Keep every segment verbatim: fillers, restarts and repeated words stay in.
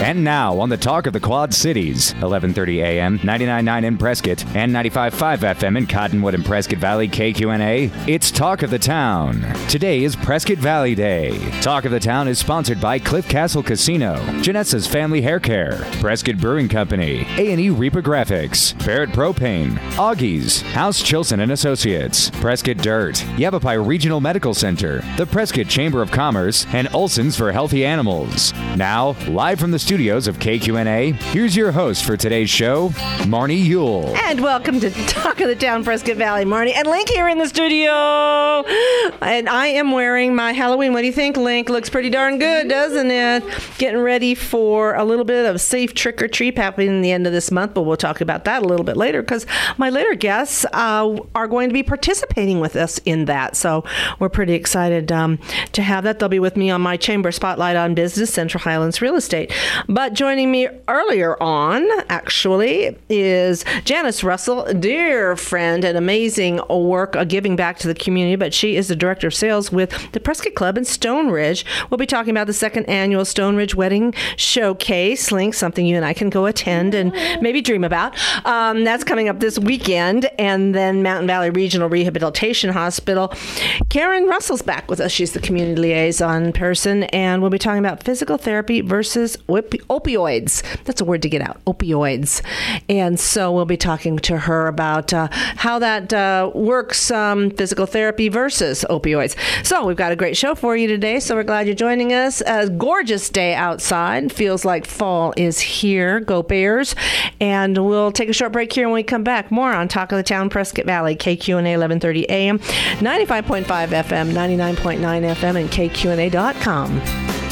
And now on the Talk of the Quad Cities, eleven thirty a.m., ninety-nine point nine in Prescott, and ninety-five point five F M in Cottonwood and Prescott Valley K Q N A, it's Talk of the Town. Today is Prescott Valley Day. Talk of the Town is sponsored by Cliff Castle Casino, Janessa's Family Hair Care, Prescott Brewing Company, A and E Reprographics, Barrett Propane, Augie's, House Chilson and Associates, Prescott Dirt, Yavapai Regional Medical Center, the Prescott Chamber of Commerce, and Olson's for Healthy Animals. Now, live from the studios of K Q N A, here's your host for today's show, Marnie Yule. And welcome to Talk of the Town, Prescott Valley. Marnie and Link here in the studio. And I am wearing my Halloween. What do you think, Link? Looks pretty darn good, doesn't it? Getting ready for a little bit of safe trick-or-treat happening in the end of this month, but we'll talk about that a little bit later because my later guests uh, are going to be participating with us in that. So we're pretty excited um, to have that. They'll be with me on my Chamber Spotlight on Business, Central Highlands Real Estate. But joining me earlier on, actually, is Janice Russell, dear friend and amazing work uh, giving back to the community, but she is the Director of Sales with the Prescott Club in Stone Ridge. We'll be talking about the second annual Stone Ridge Wedding Showcase, Link, something you and I can go attend and maybe dream about. Um, that's coming up this weekend. And then Mountain Valley Regional Rehabilitation Hospital. Karen Russell's back with us. She's the community liaison person, and we'll be talking about physical therapy versus op- opioids. That's a word to get out, opioids. And so we'll be talking to her about uh, how that uh, works, um, physical therapy versus opioids. So we've got a great show for you today, so we're glad you're joining us. A gorgeous day outside. Feels like fall is here. Go Bears. And we'll take a short break here when we come back. More on Talk of the Town, Prescott Valley, K Q N A eleven thirty a.m., ninety-five point five F M, ninety-nine point nine F M, and K Q N A dot com.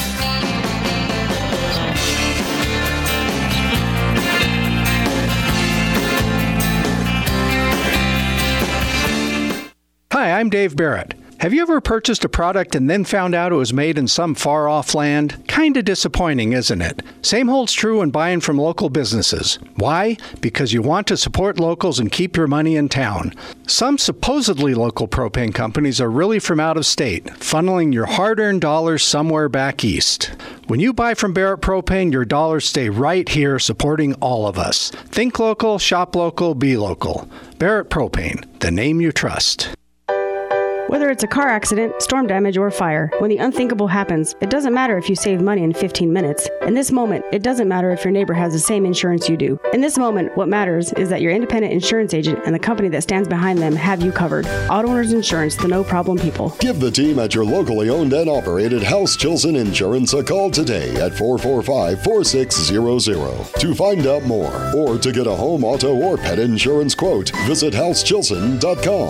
Hi, I'm Dave Barrett. Have you ever purchased a product and then found out it was made in some far-off land? Kinda disappointing, isn't it? Same holds true when buying from local businesses. Why? Because you want to support locals and keep your money in town. Some supposedly local propane companies are really from out of state, funneling your hard-earned dollars somewhere back east. When you buy from Barrett Propane, your dollars stay right here supporting all of us. Think local, shop local, be local. Barrett Propane, the name you trust. Whether it's a car accident, storm damage, or fire, when the unthinkable happens, it doesn't matter if you save money in fifteen minutes. In this moment, it doesn't matter if your neighbor has the same insurance you do. In this moment, what matters is that your independent insurance agent and the company that stands behind them have you covered. Auto Owners Insurance, the no-problem people. Give the team at your locally owned and operated House Chilson Insurance a call today at four four five, four six zero zero to find out more. Or to get a home, auto, or pet insurance quote, visit house chilson dot com.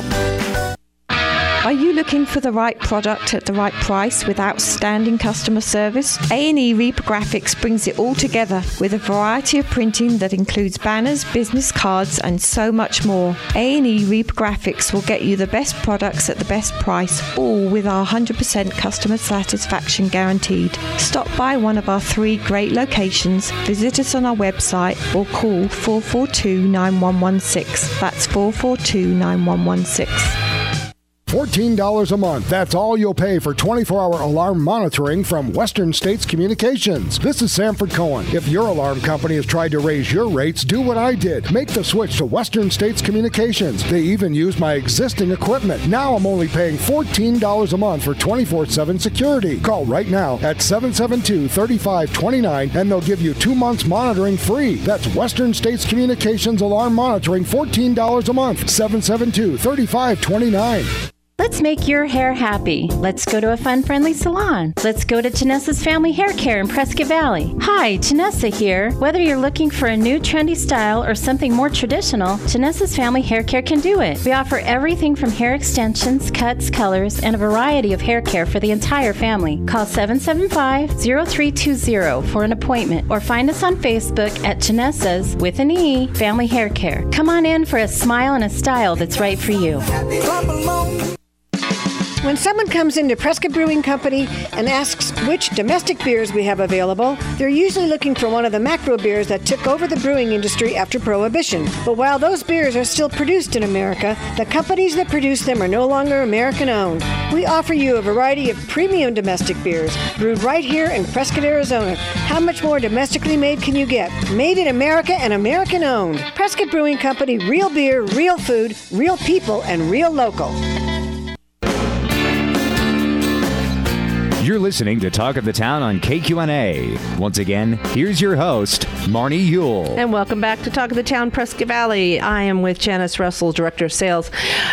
Are you looking for the right product at the right price with outstanding customer service? A and E Reprographics brings it all together with a variety of printing that includes banners, business cards, and so much more. A and E Reprographics will get you the best products at the best price, all with our one hundred percent customer satisfaction guaranteed. Stop by one of our three great locations, visit us on our website, or call four four two, nine one one six. That's four four two, nine one one six. fourteen dollars a month. That's all you'll pay for twenty-four hour alarm monitoring from Western States Communications. This is Sanford Cohen. If your alarm company has tried to raise your rates, do what I did. Make the switch to Western States Communications. They even use my existing equipment. Now I'm only paying fourteen dollars a month for twenty-four seven security. Call right now at seven seven two, three five two nine and they'll give you two months monitoring free. That's Western States Communications alarm monitoring, fourteen dollars a month. seven seven two, three five two nine. Let's make your hair happy. Let's go to a fun, friendly salon. Let's go to Janessa's Family Hair Care in Prescott Valley. Hi, Janessa here. Whether you're looking for a new trendy style or something more traditional, Janessa's Family Hair Care can do it. We offer everything from hair extensions, cuts, colors, and a variety of hair care for the entire family. Call seven seven five, zero three two zero for an appointment or find us on Facebook at Janessa's, with an E, Family Hair Care. Come on in for a smile and a style that's right for you. When someone comes into Prescott Brewing Company and asks which domestic beers we have available, they're usually looking for one of the macro beers that took over the brewing industry after Prohibition. But while those beers are still produced in America, the companies that produce them are no longer American-owned. We offer you a variety of premium domestic beers brewed right here in Prescott, Arizona. How much more domestically made can you get? Made in America and American-owned. Prescott Brewing Company, real beer, real food, real people, and real local. You're listening to Talk of the Town on K Q N A. Once again, here's your host, Marnie Yule. And welcome back to Talk of the Town, Prescott Valley. I am with Janice Russell, Director of Sales,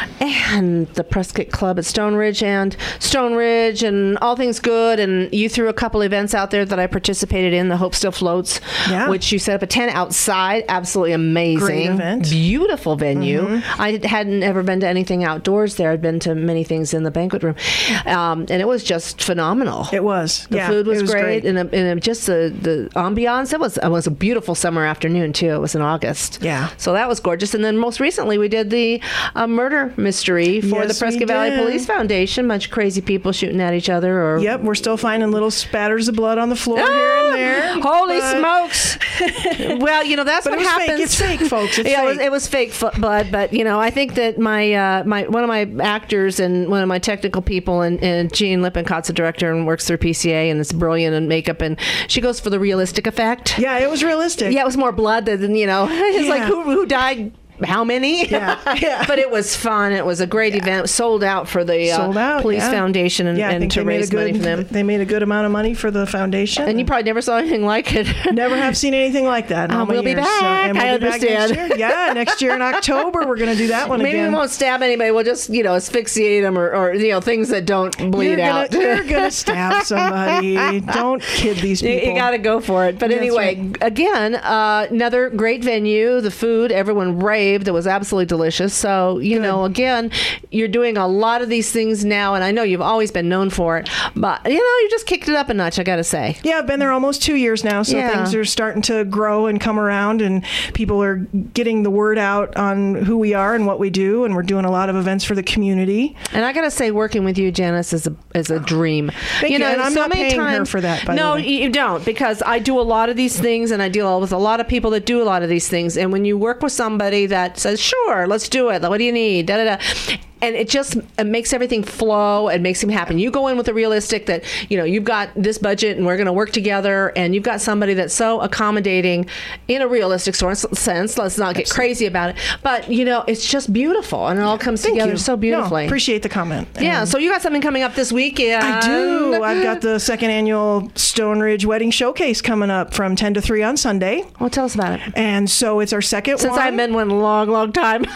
and the Prescott Club at Stone Ridge and Stone Ridge and All Things Good. And you threw a couple events out there that I participated in, the Hope Still Floats, yeah. which you set up a tent outside. Absolutely amazing. Great event. Beautiful venue. Mm-hmm. I hadn't ever been to anything outdoors there. I'd been to many things in the banquet room. Um, and it was just phenomenal. It was. The yeah, food was, was great, great. And, and just the, the ambiance. It was it was a beautiful summer afternoon too. It was in August. Yeah. So that was gorgeous. And then most recently we did the uh, murder mystery for Yes, the Prescott we Valley did. Police Foundation. Bunch of crazy people shooting at each other. Or Yep, we're still finding little spatters of blood on the floor here and there. Holy but- smokes! Well, you know that's But what it was fake. happens. It's fake, folks. It's yeah, It, was, fake. it was fake f- blood. But you know, I think that my uh, my one of my actors and one of my technical people, and, and Jean Lippencott's a director and works through P C A and is brilliant in makeup, and she goes for the realistic effect. Yeah, it was realistic. Yeah, it was more blood than, you know, it's Yeah. like who, who died. How many? Yeah, yeah. But it was fun. It was a great event. Sold out for the uh, Sold out, Police yeah. Foundation and, yeah, I and think to they made raise a good, money for them. They made a good amount of money for the foundation. And you probably never saw anything like it. Never have seen anything like that. in Uh, all my we'll be years. back. So, and we'll I be back next understand. year. Yeah, next year in October we're going to do that one Maybe again. we won't stab anybody. We'll just, you know, asphyxiate them or, or you know, things that don't bleed you're gonna, out. You're going to stab somebody. Don't kid these You, people. you got to go for it. But That's anyway, right. again, uh, another great venue. The food, everyone raved. It was absolutely delicious. So, you Good. know, again, you're doing a lot of these things now, and I know you've always been known for it, but, you know, you just kicked it up a notch, I got to say. Yeah, I've been there almost two years now, so Yeah. things are starting to grow and come around, and people are getting the word out on who we are and what we do, and we're doing a lot of events for the community. And I got to say, working with you, Janice, is a is a dream. Thank you, know, and I'm so not many paying her times, for that, by the no, way. you don't, because I do a lot of these things, and I deal with a lot of people that do a lot of these things. And when you work with somebody that says, "Sure, let's do it. What do you need?" Da da da. And it just it makes everything flow and makes them happen. You go in with a realistic that, you know, you've got this budget and we're going to work together, and you've got somebody that's so accommodating in a realistic sort of sense. Let's not get crazy about it. But, you know, it's just beautiful, and it all comes Thank together you. so beautifully. No, appreciate the comment. Yeah, And so you got something coming up this weekend. I do. I've got the second annual Stone Ridge Wedding Showcase coming up from ten to three on Sunday. Well, tell us about it. And so it's our second Since one. I've been one long, long time.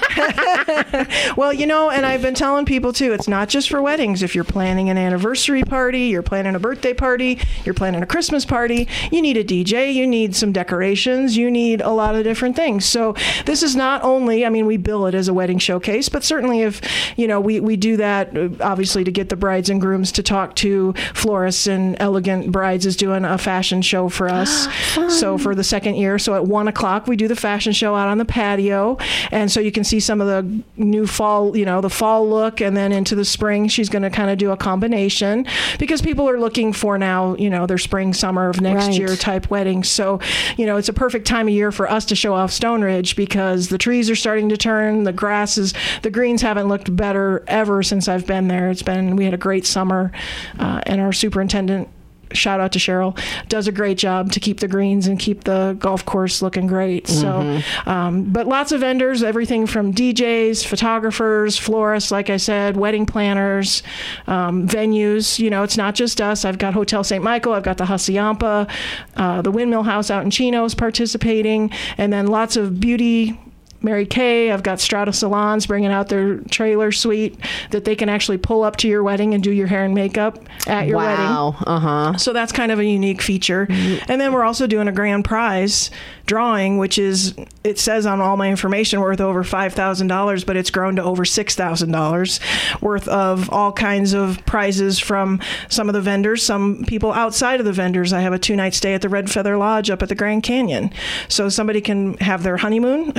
Well, you know, and I've been telling people too, it's not just for weddings. If you're planning an anniversary party, you're planning a birthday party, you're planning a Christmas party, you need a D J, you need some decorations, you need a lot of different things. So this is not only, I mean, we bill it as a wedding showcase, but certainly if, you know, we, we do that uh, obviously to get the brides and grooms to talk to florists, and Elegant Brides is doing a fashion show for us. So for the second year, so at one o'clock, we do the fashion show out on the patio. And so you can see some of the new fall, you know, the fall look, and then into the spring, she's going to kind of do a combination, because people are looking for now, you know, their spring, summer of next Right. year type weddings. So, you know, it's a perfect time of year for us to show off Stone Ridge, because the trees are starting to turn, the grasses, the greens haven't looked better ever since I've been there. It's been, we had a great summer, uh, and our superintendent, shout out to Cheryl, does a great job to keep the greens and keep the golf course looking great. Mm-hmm. So, um, but lots of vendors, everything from D Js, photographers, florists, like I said, wedding planners, um, venues. You know, it's not just us. I've got Hotel Saint Michael, I've got the Hacienda, uh, the Windmill House out in Chino's participating, and then lots of beauty. Mary Kay, I've got Strata Salons bringing out their trailer suite that they can actually pull up to your wedding and do your hair and makeup at your wedding. Wow. Uh-huh. So that's kind of a unique feature. Mm-hmm. And then we're also doing a grand prize drawing, which is, it says on all my information, worth over five thousand dollars, but it's grown to over six thousand dollars worth of all kinds of prizes from some of the vendors, some people outside of the vendors. I have a two-night stay at the Red Feather Lodge up at the Grand Canyon. So somebody can have their honeymoon at the Grand Canyon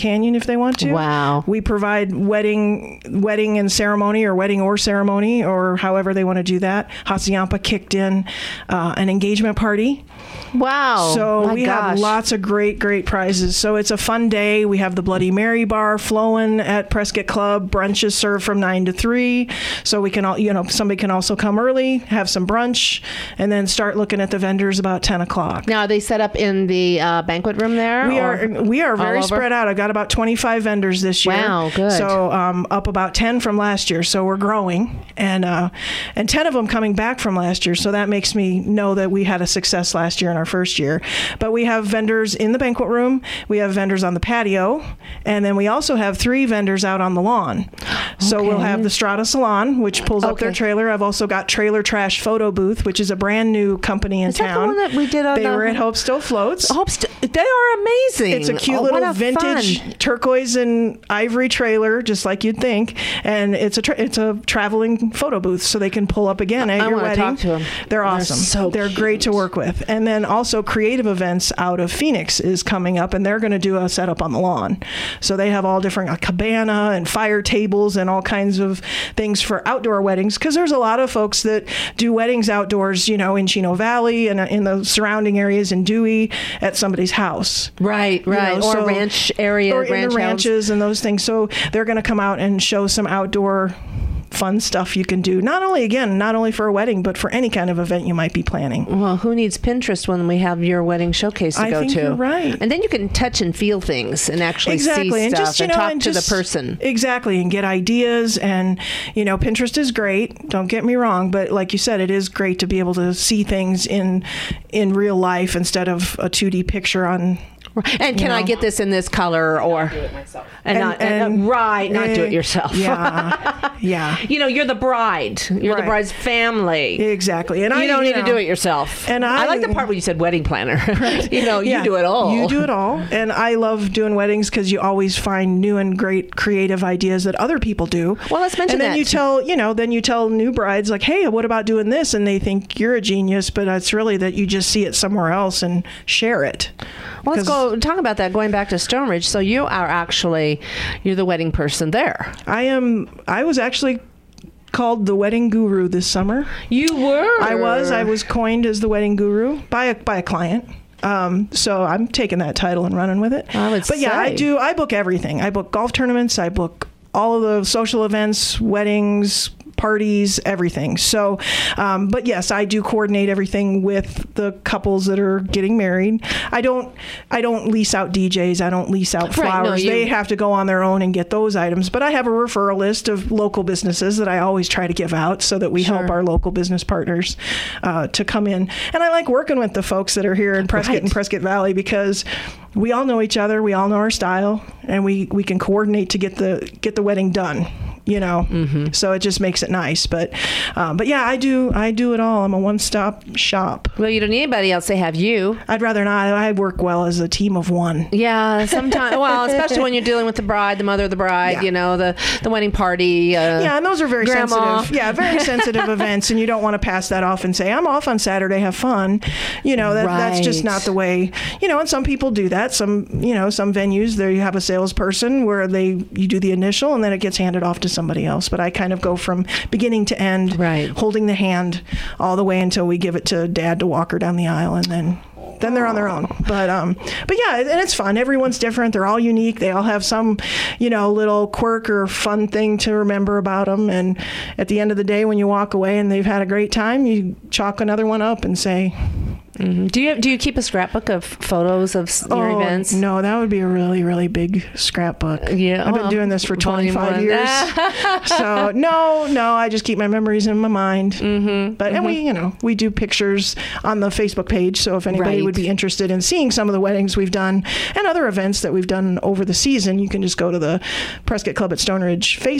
Canyon if they want to. Wow. We provide wedding wedding and ceremony or wedding or ceremony or however they want to do that. Hassayampa kicked in uh, an engagement party. Wow. So My we gosh. have lots of great, great prizes. So it's a fun day. We have the Bloody Mary bar flowing at Prescott Club. Brunch is served from nine to three. So we can all, you know, somebody can also come early, have some brunch, and then start looking at the vendors about ten o'clock. Now, are they set up in the uh, banquet room there? We or are we are very all over? spread out. I've got about twenty-five vendors this year. Wow, good. So um, up about ten from last year. So we're growing, and uh, and ten of them coming back from last year. So that makes me know that we had a success last year in our first year. But we have vendors in the banquet room. We have vendors on the patio, and then we also have three vendors out on the lawn. So Okay. we'll have the Strata Salon, which pulls up their Okay. trailer. I've also got Trailer Trash Photo Booth, which is a brand new company in Is that the town. one that we did on They the- were at Hope Still Floats. Hope st- they are amazing. It's a cute Oh, little what a vintage fun. turquoise and ivory trailer, just like you'd think, and it's a tra- it's a traveling photo booth, so they can pull up again at I your wanna wedding. talk to 'em. They're They're awesome. so They're great to work with. And then also Creative Events out of Phoenix is coming up, and they're going to do a setup on the lawn. So they have all different a cabana and fire tables and all kinds of things for outdoor weddings, because there's a lot of folks that do weddings outdoors, you know, in Chino Valley and uh, in the surrounding areas in Dewey at somebody's house. Right, You right. know, or so- ranch area, or in ranch the house. ranches and those things. So they're going to come out and show some outdoor fun stuff you can do. Not only, again, not only for a wedding, but for any kind of event you might be planning. Well, who needs Pinterest when we have your wedding showcase to I go think to? you're right. And then you can touch and feel things and actually Exactly, see and stuff just you and know, talk and to just- the person. Exactly, and get ideas. And you know, Pinterest is great. Don't get me wrong, but like you said, it is great to be able to see things in in real life instead of a two D picture on. And can you I know. get this in this color or do it myself? And, And- not and, and- uh, right, not do eh, it yourself. Yeah, yeah. You know, you're the bride. You're the Right. bride's family. Exactly, and you I don't need know, to do it yourself. And I, I- like the part where you said wedding planner. You know, you Yeah, do it all. You do it all. And I love doing weddings because you always find new and great creative ideas that other people do. Well, let's mention And then that. you tell, you know, then you tell new brides like, hey, what about doing this? And they think you're a genius, but it's really that you just see it somewhere else and share it. Well, let's 'Cause go talk about that. Going back to Stonebridge, so you are actually you're the wedding person there. I am, I was actually called the wedding guru this summer. You were. I was. I was coined as the wedding guru by a, by a client. Um, so I'm taking that title and running with it. I would but yeah, I say. do. I book everything. I book golf tournaments. I book all of the social events, weddings, parties, everything. So, um, but yes, I do coordinate everything with the couples that are getting married. I don't, I don't lease out D Js. I don't lease out Right, no, flowers. you- They have to go on their own and get those items. But I have a referral list of local businesses that I always try to give out so that we help Sure. our local business partners uh, to come in. And I like working with the folks that are here in Prescott Right. and Prescott Valley because we all know each other, we all know our style, and we, we can coordinate to get the get the wedding done. You know, Mm-hmm. so it just makes it nice. But, um, but yeah, I do. I do it all. I'm a one-stop shop. Well, you don't need anybody else. They have you. I'd rather not. I work well as a team of one. Yeah, sometimes. Well, especially when you're dealing with the bride, the mother of the bride. Yeah. You know, the the wedding party. Uh, Yeah, and those are very grandma. sensitive. Yeah, very sensitive events, and you don't want to pass that off and say, "I'm off on Saturday, have fun." You know, that, that's just Right. not the way. You know, and some people do that. Some, you know, some venues there you have a salesperson where they you do the initial and then it gets handed off to somebody else. But I kind of go from beginning to end, Right. holding the hand all the way until we give it to Dad to walk her down the aisle, and then. Then they're on their own. But um, but yeah, and it's fun. Everyone's different. They're all unique. They all have some, you know, little quirk or fun thing to remember about them. And at the end of the day, when you walk away and they've had a great time, you chalk another one up and say, Mhm. Do you do you keep a scrapbook of photos of s- your oh, events? no, that would be a really, really big scrapbook. Yeah, I've well, been doing this for volume twenty-five one. years. So no, no, I just keep my memories in my mind. Mm-hmm. But and we, you know, we do pictures on the Facebook page. So if anybody Right. would be interested in seeing some of the weddings we've done and other events that we've done over the season, you can just go to the Prescott Club at Stone Ridge Facebook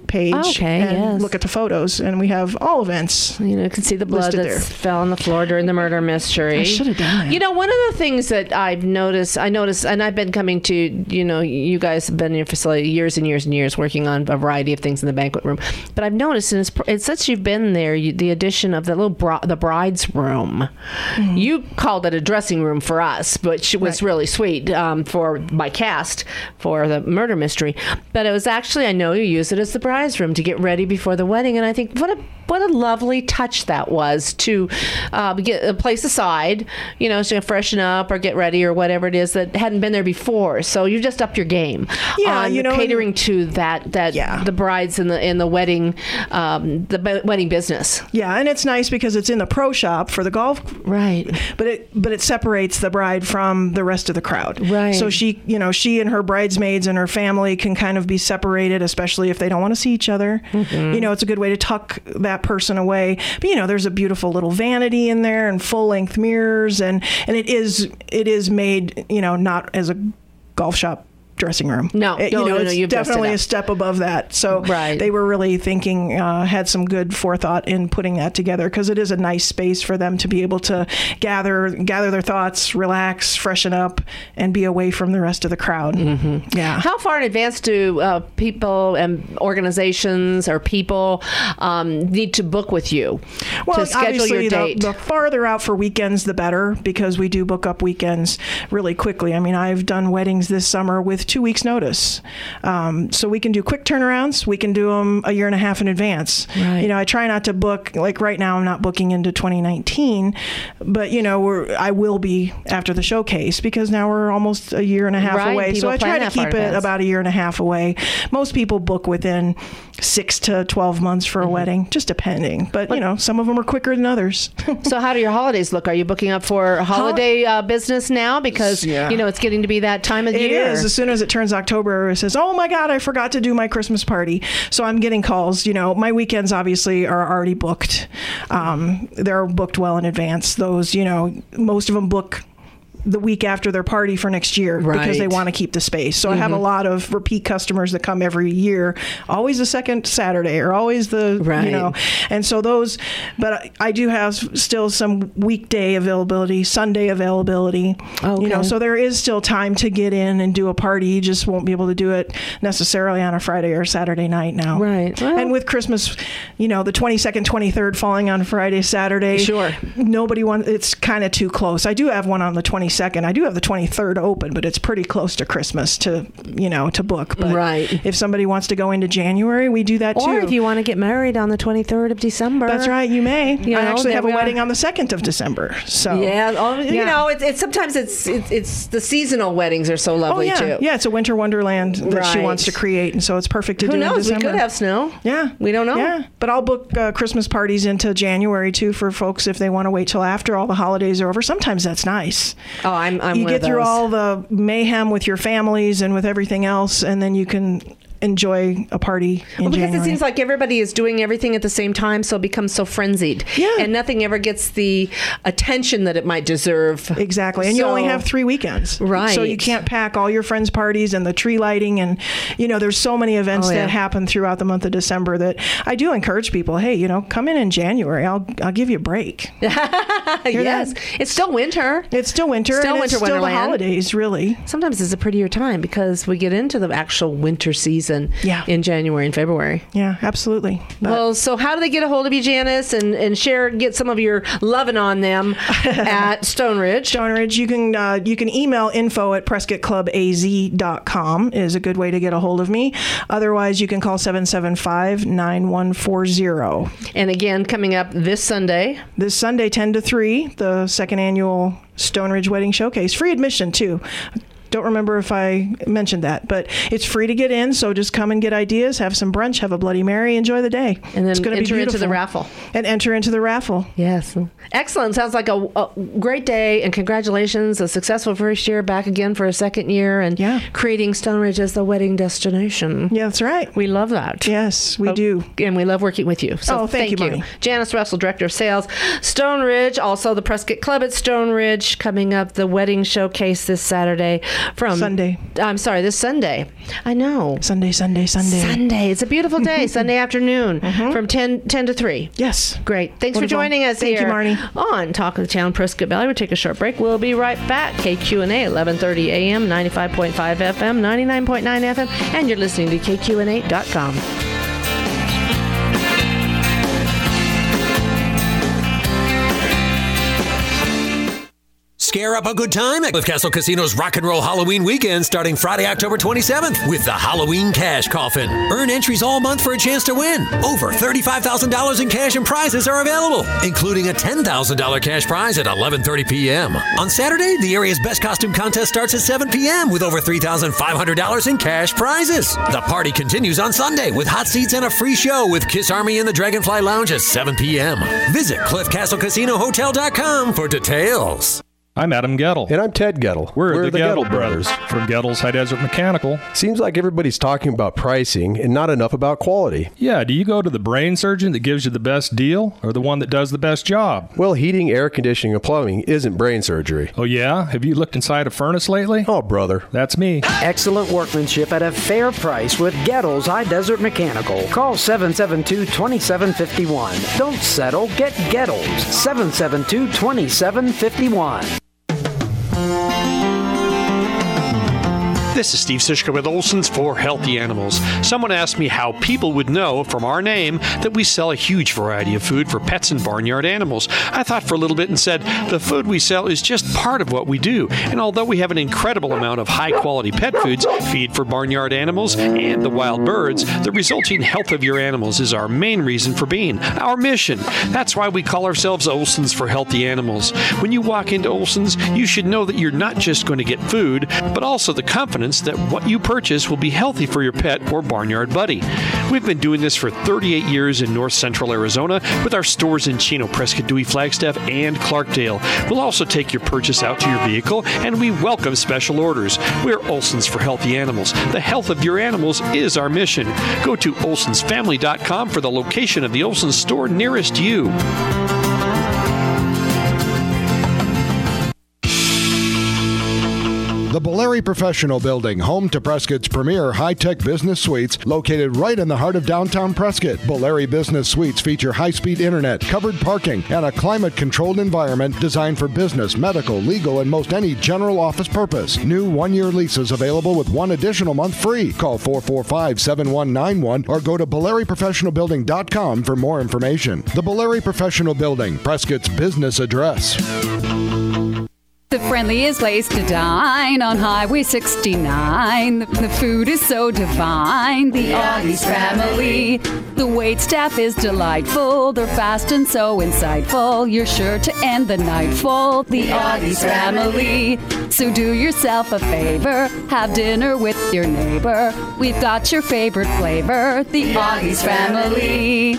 page Okay, and yes. look at the photos, and we have all events. You know, you can see the blood listed that there. fell on the floor during the murder mystery. I should have done that. You know, one of the things that I've noticed, I noticed, and I've been coming to, you know, you guys have been in your facility years and years and years working on a variety of things in the banquet room. But I've noticed, and it's, it's since you've been there, you, the addition of the little bri- the bride's room. Mm-hmm. You called it a dressing room for us, which was Right. really sweet um, for my cast for the murder mystery. But it was actually, I know you use it as the bride's room to get ready before the wedding, and I think what a what a lovely touch that was to uh, get a place aside, you know, to freshen up or get ready or whatever it is that hadn't been there before. So you just upped your game. Yeah, on you know, catering to that that Yeah. the brides in the in the wedding um, the be- wedding business. Yeah, and it's nice because it's in the pro shop for the golf, right? But it but it separates the bride from the rest of the crowd, right? So she, you know, she and her bridesmaids and her family can kind of be separated, especially if they don't want to see each other. Mm-hmm. You know, it's a good way to tuck that person away. But you know, there's a beautiful little vanity in there and full length mirrors, and and it is it is made, you know, not as a golf shop dressing room. No, It- no, you know, no, no, it's you've dressed it definitely up. a step above that. So Right. they were really thinking, uh, had some good forethought in putting that together, because it is a nice space for them to be able to gather gather their thoughts, relax, freshen up, and be away from the rest of the crowd. Mm-hmm. Yeah. How far in advance do uh, people and organizations or people um, need to book with you Well, to schedule obviously, your date? The, the farther out for weekends, the better, because we do book up weekends really quickly. I mean, I've done weddings this summer with two weeks' notice. Um, so we can do quick turnarounds. We can do them a year and a half in advance. Right. You know, I try not to book, like right now, I'm not booking into twenty nineteen, but, you know, we're, I will be after the showcase, because now we're almost a year and a half Right, away. So people I try plan to that far keep in it advance. about a year and a half away. Most people book within six to twelve months for a Mm-hmm. wedding, just depending. But, you know, some of them are quicker than others. So how do your holidays look? Are you booking up for holiday uh, business now? Because, Yeah. you know, it's getting to be that time of the It year. is. As soon as it turns October, it says, oh my God, I forgot to do my Christmas party. So I'm getting calls. You know, my weekends obviously are already booked. Um, they're booked well in advance. Those, you know, most of them book the week after their party for next year, because they Right. want to keep the space. So I have a lot of repeat customers that come every year, always the second Saturday or always the, Right. you know, and so those, but I, I do have still some weekday availability, Sunday availability, Okay. you know, so there is still time to get in and do a party. You just won't be able to do it necessarily on a Friday or Saturday night now. Right. Well- and with Christmas, you know, the twenty-second, twenty-third falling on Friday, Saturday. Sure. Nobody wants, it's kind of too close. I do have one on the twenty-second. I do have the twenty-third open, but it's pretty close to Christmas to, you know, to book. But Right. if somebody wants to go into January, we do that too. Or if you want to get married on the twenty-third of December. That's right, you may. You I know, actually there have a we are. wedding on the second of December. So Yeah, oh, you Yeah. know, it's, it's sometimes it's, it's it's the seasonal weddings are so Oh lovely yeah, too. yeah. It's a winter wonderland that she Right. wants to create, and so it's perfect to Who do knows? in We December. could have snow. Yeah, We don't know. Yeah, but I'll book uh, Christmas parties into January too for folks if they want to wait till after all the holidays are over. Sometimes that's nice. Oh, I'm I'm you one get of through those. all the mayhem with your families and with everything else, and then you can enjoy a party in Well, because January. it seems like everybody is doing everything at the same time, so it becomes so frenzied. Yeah. And nothing ever gets the attention that it might deserve. Exactly. And you So- only have three weekends. Right. So you can't pack all your friends' parties and the tree lighting. And, you know, there's so many events Oh, yeah. that happen throughout the month of December that I do encourage people, hey, you know, come in in January. I'll I'll give you a break. Yes. It's still winter. It's still winter. Still and winter it's still wonderland. the holidays, really. Sometimes it's a prettier time because we get into the actual winter season Yeah. in January and February. Yeah, absolutely. But- Well, so how do they get a hold of you, Janice, and, and share, get some of your loving on them at Stone Ridge? Stone Ridge, you can uh, you can email info at prescott club a z dot com is a good way to get a hold of me. Otherwise, you can call seven seven five, nine one four zero. And again, coming up this Sunday. This Sunday, ten to three, the second annual Stone Ridge Wedding Showcase. Free admission, too. Don't remember if I mentioned that, but it's free to get in, so just come and get ideas, have some brunch, have a Bloody Mary, enjoy the day. And then it's gonna enter be into the beautiful. raffle. And enter into the raffle. Yes. Excellent. Sounds like a, a great day, and congratulations. A successful first year, back again for a second year, and Yeah. creating Stone Ridge as the wedding destination. Yeah, that's right. We love that. Yes, we Oh, do. And we love working with you. So Oh, thank you, Marty. Janice Russell, Director of Sales, Stone Ridge. Also, the Prescott Club at Stone Ridge coming up, the wedding showcase this Saturday. from Sunday. I'm sorry, this Sunday. I know. Sunday, Sunday, Sunday. Sunday. It's a beautiful day. Sunday afternoon Mhm. from ten, ten to three. Yes. Great. Thanks Wonderful. for joining us Thank here you, Marnie. on Talk of the Town, Prescott Valley. We'll take a short break. We'll be right back. K Q N A, eleven thirty a.m., ninety-five point five F M, ninety-nine point nine F M, and you're listening to K Q N A dot com. Scare up a good time at Cliff Castle Casino's Rock and Roll Halloween weekend starting Friday, October twenty-seventh with the Halloween Cash Coffin. Earn entries all month for a chance to win. Over thirty-five thousand dollars in cash and prizes are available, including a ten thousand dollars cash prize at eleven thirty p.m. On Saturday, the area's best costume contest starts at seven p.m. with over three thousand five hundred dollars in cash prizes. The party continues on Sunday with hot seats and a free show with Kiss Army in the Dragonfly Lounge at seven p.m. Visit Cliff Castle Casino Hotel dot com for details. I'm Adam Gettle. And I'm Ted Gettle. We're, We're the, the Gettle, Gettle brothers. brothers from Gettle's High Desert Mechanical. Seems like everybody's talking about pricing and not enough about quality. Yeah, do you go to the brain surgeon that gives you the best deal or the one that does the best job? Well, heating, air conditioning, and plumbing isn't brain surgery. Oh, yeah? Have you looked inside a furnace lately? Oh, brother. That's me. Excellent workmanship at a fair price with Gettle's High Desert Mechanical. Call seven seven two, two seven five one. Don't settle. Get Gettle's. seven seven two, two seven five one. This is Steve Sischka with Olson's for Healthy Animals. Someone asked me how people would know from our name that we sell a huge variety of food for pets and barnyard animals. I thought for a little bit and said, the food we sell is just part of what we do. And although we have an incredible amount of high-quality pet foods, feed for barnyard animals, and the wild birds, the resulting health of your animals is our main reason for being, our mission. That's why we call ourselves Olson's for Healthy Animals. When you walk into Olson's, you should know that you're not just going to get food, but also the confidence that what you purchase will be healthy for your pet or barnyard buddy. We've been doing this for thirty-eight years in north central Arizona with our stores in Chino, Prescott, Dewey, Flagstaff, and Clarkdale. We'll also take your purchase out to your vehicle, and we welcome special orders. We're Olson's for Healthy Animals. The health of your animals is our mission. Go to olsons family dot com for the location of the Olson's store nearest you. The Boleri Professional Building, home to Prescott's premier high-tech business suites, located right in the heart of downtown Prescott. Boleri Business Suites feature high-speed internet, covered parking, and a climate-controlled environment designed for business, medical, legal, and most any general office purpose. New one-year leases available with one additional month free. Call four four five, seven one nine one or go to boleri professional building dot com for more information. The Boleri Professional Building, Prescott's business address. The friendliest place to dine on Highway sixty-nine. The, the food is so divine. The Augie's family. The wait staff is delightful. They're fast and so insightful. You're sure to end the night full. The Augie's family. So do yourself a favor. Have dinner with your neighbor. We've got your favorite flavor. The Augie's family.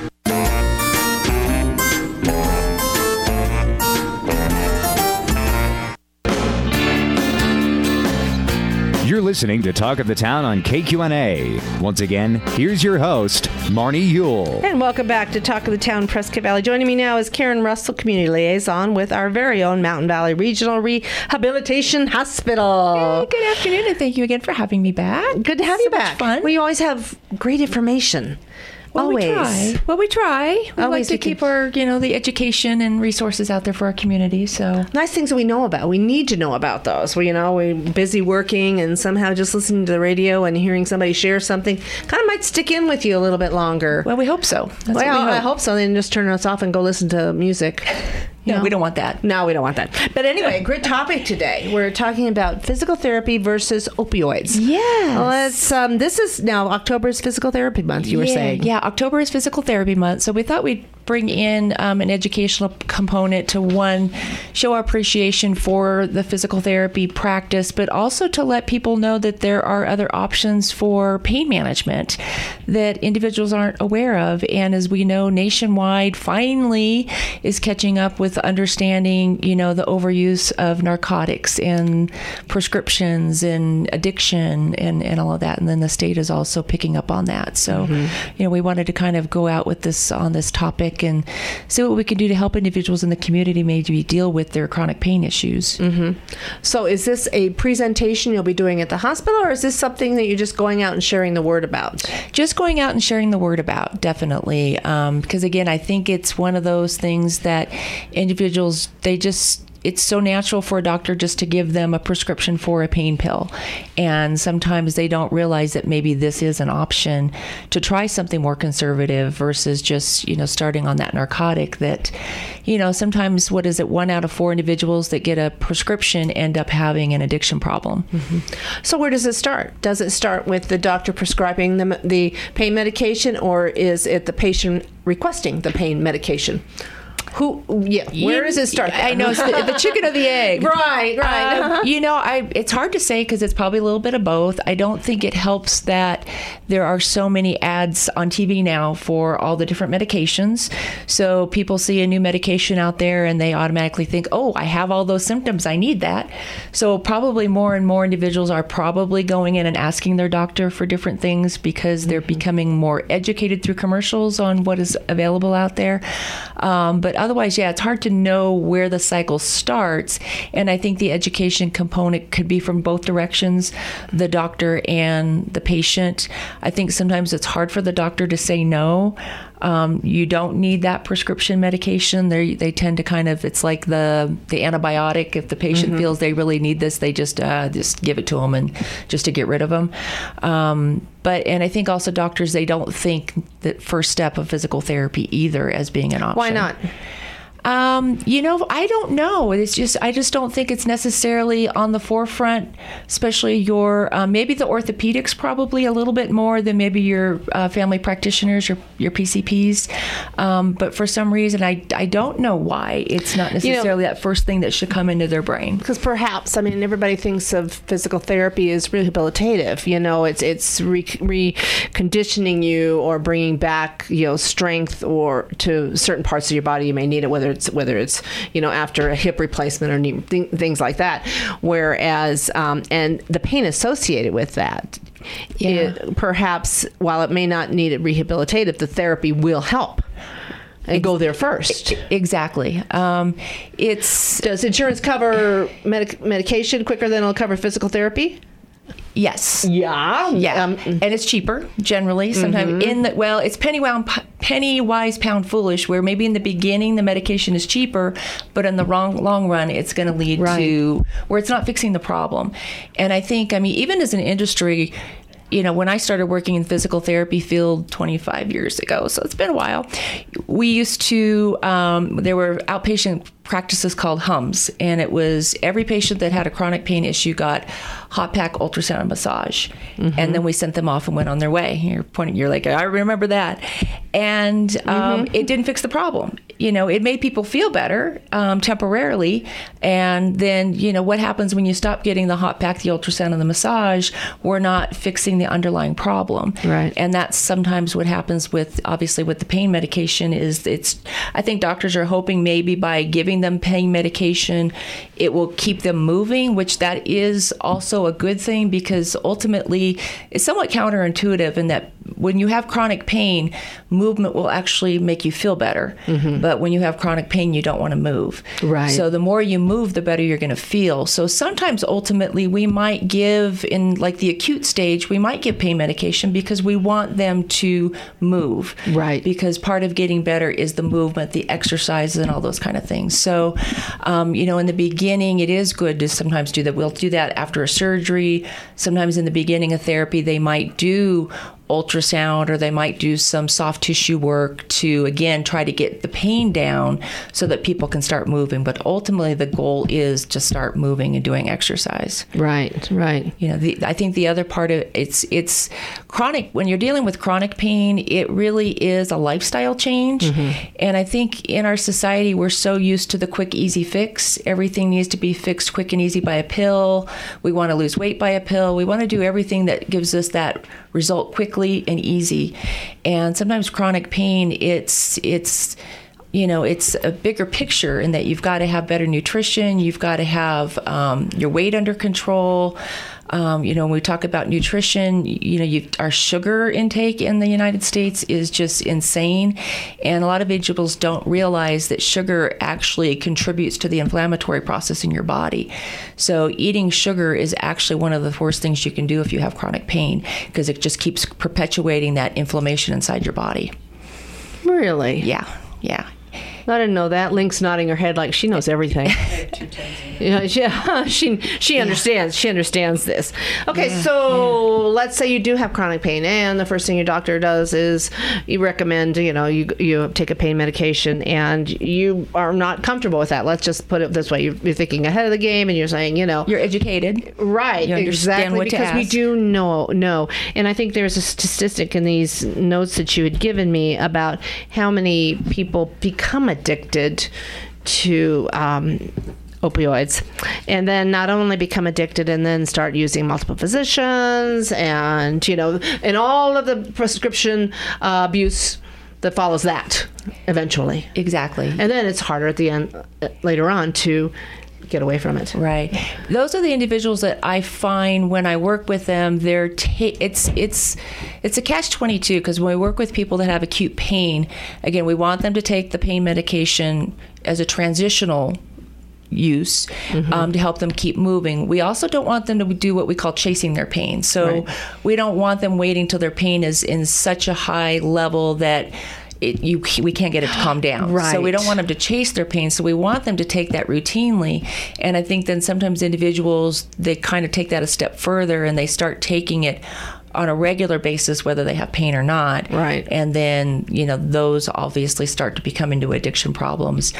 You're listening to Talk of the Town on K Q N A. Once again, here's your host, Marnie Yule. And welcome back to Talk of the Town, Prescott Valley. Joining me now is Karen Russell, Community Liaison with our very own Mountain Valley Regional Rehabilitation Hospital. Hey, good afternoon, and thank you again for having me back. Good to have so you back. Much fun. We always have great information. Well, Always. we try. Well, we try. We Always like to keep our, you know, the education and resources out there for our community. So nice things that we know about. We need to know about those. We, you know, we're busy working, and somehow just listening to the radio and hearing somebody share something kind of might stick in with you a little bit longer. Well, we hope so. That's well, what we hope. I hope so. Then just turn us off and go listen to music. Yeah, know? we don't want that. No, we don't want that. But anyway, great topic today. We're talking about physical therapy versus opioids. Yes. Let's. Um, this is now October's Physical Therapy Month. You yeah, were saying. Yeah, October is Physical Therapy Month, so we thought we'd bring in um, an educational component to, one, show our appreciation for the physical therapy practice, but also to let people know that there are other options for pain management that individuals aren't aware of. And as we know, nationwide finally is catching up with understanding, you know, the overuse of narcotics and prescriptions and addiction and, and all of that. And then the state is also picking up on that. So, mm-hmm. you know, we wanted to kind of go out with this on this topic clinic and see what we can do to help individuals in the community maybe deal with their chronic pain issues. Mm-hmm. So is this a presentation you'll be doing at the hospital, or is this something that you're just going out and sharing the word about? Just going out and sharing the word about, definitely. Um, because again, I think it's one of those things that individuals, they just, it's so natural for a doctor just to give them a prescription for a pain pill. And sometimes they don't realize that maybe this is an option to try something more conservative versus just, you know, starting on that narcotic that, you know, sometimes, what is it, one out of four individuals that get a prescription end up having an addiction problem. Mm-hmm. So where does it start? Does it start with the doctor prescribing the, the pain medication, or is it the patient requesting the pain medication? Who? Yeah. Where does it start? I know, it's the, the chicken or the egg. Right, right. Uh, uh-huh. You know, I it's hard to say because it's probably a little bit of both. I don't think it helps that there are so many ads on T V now for all the different medications. So people see a new medication out there and they automatically think, oh, I have all those symptoms, I need that. So probably more and more individuals are probably going in and asking their doctor for different things because they're mm-hmm. becoming more educated through commercials on what is available out there. Um, but otherwise, yeah, it's hard to know where the cycle starts. And I think the education component could be from both directions, the doctor and the patient. I think sometimes it's hard for the doctor to say no. Um, you don't need that prescription medication. They they tend to kind of, it's like the the antibiotic. If the patient mm-hmm. feels they really need this, they just uh, just give it to them and just to get rid of them. Um, but and I think also doctors, they don't think that first step of physical therapy either as being an option. Why not? Um, you know, I don't know. It's just, I just don't think it's necessarily on the forefront, especially your, um, maybe the orthopedics probably a little bit more than maybe your uh, family practitioners or your P C Ps. Um, but for some reason, I, I don't know why it's not necessarily you know, that first thing that should come into their brain. Because perhaps, I mean, everybody thinks of physical therapy as rehabilitative. You know, it's, it's re- reconditioning you or bringing back, you know, strength or to certain parts of your body you may need it, whether It's, whether it's, you know, after a hip replacement or knee, th- things like that. Whereas, um, and the pain associated with that, yeah. it, perhaps while it may not need it rehabilitative, the therapy will help. And Ex- go there first. Exactly. Um, it's Does insurance cover medic- medication quicker than it'll cover physical therapy? Yes. Yeah. Yeah. Um, and it's cheaper generally. Sometimes mm-hmm. in the, well, it's penny wise, penny wise, pound foolish, where maybe in the beginning the medication is cheaper, but in the wrong long run, it's going to lead right. to where it's not fixing the problem. And I think, I mean, even as an industry, you know, when I started working in the physical therapy field twenty-five years ago, so it's been a while, we used to, um, there were outpatient practices called HUMS, and it was every patient that had a chronic pain issue got hot pack ultrasound and massage, mm-hmm. and then we sent them off and went on their way. You're pointing, you're like, I remember that, and um, mm-hmm. it didn't fix the problem. You know, it made people feel better um, temporarily, and then, you know, what happens when you stop getting the hot pack, the ultrasound, and the massage? We're not fixing the underlying problem, right? And that's sometimes what happens with, obviously, with the pain medication. Is it's, I think doctors are hoping maybe by giving them pain medication, it will keep them moving, which that is also a good thing, because ultimately it's somewhat counterintuitive in that when you have chronic pain, movement will actually make you feel better. Mm-hmm. But when you have chronic pain, you don't want to move. Right. So the more you move, the better you're going to feel. So sometimes ultimately we might give, in like the acute stage, we might give pain medication because we want them to move. Right. Because part of getting better is the movement, the exercises, and all those kind of things. So, um, you know, in the beginning, it is good to sometimes do that. We'll do that after a surgery. Sometimes in the beginning of therapy, they might do ultrasound, or they might do some soft tissue work to, again, try to get the pain down so that people can start moving. But ultimately, the goal is to start moving and doing exercise. Right, right. You know, the, I think the other part of it's it's chronic. When you're dealing with chronic pain, it really is a lifestyle change. Mm-hmm. And I think in our society, we're so used to the quick, easy fix. Everything needs to be fixed quick and easy by a pill. We want to lose weight by a pill. We want to do everything that gives us that result quickly and easy. And sometimes chronic pain, it's it's you know, it's a bigger picture in that you've got to have better nutrition, you've got to have um, your weight under control. Um, you know, when we talk about nutrition, you know, you, our sugar intake in the United States is just insane. And a lot of individuals don't realize that sugar actually contributes to the inflammatory process in your body. So eating sugar is actually one of the worst things you can do if you have chronic pain, because it just keeps perpetuating that inflammation inside your body. Really? Yeah, yeah. I didn't know that. Link's nodding her head like she knows everything. Yeah, she, she she understands. She understands this. Okay, Yeah, so let's say you do have chronic pain, and the first thing your doctor does is you recommend, you know, you you take a pain medication, and you are not comfortable with that. Let's just put it this way: you're, you're thinking ahead of the game, and you're saying, you know, you're educated, right? You understand exactly, what to because we ask. do know know. And I think there's a statistic in these notes that you had given me about how many people become addicted to um, opioids, and then not only become addicted and then start using multiple physicians, and you know, and all of the prescription uh, abuse that follows that eventually. Exactly. And then it's harder at the end uh, later on to get away from it. Right. Those are the individuals that I find when I work with them. They're ta- it's it's it's a catch twenty-two, because when we work with people that have acute pain, again, we want them to take the pain medication as a transitional use mm-hmm. um, to help them keep moving. We also don't want them to do what we call chasing their pain. So Right. we don't want them waiting till their pain is in such a high level that It, you, we can't get it to calm down. Right. So we don't want them to chase their pain. So we want them to take that routinely. And I think then sometimes individuals, they kind of take that a step further and they start taking it on a regular basis, whether they have pain or not. Right. And then, you know, those obviously start to become into addiction problems.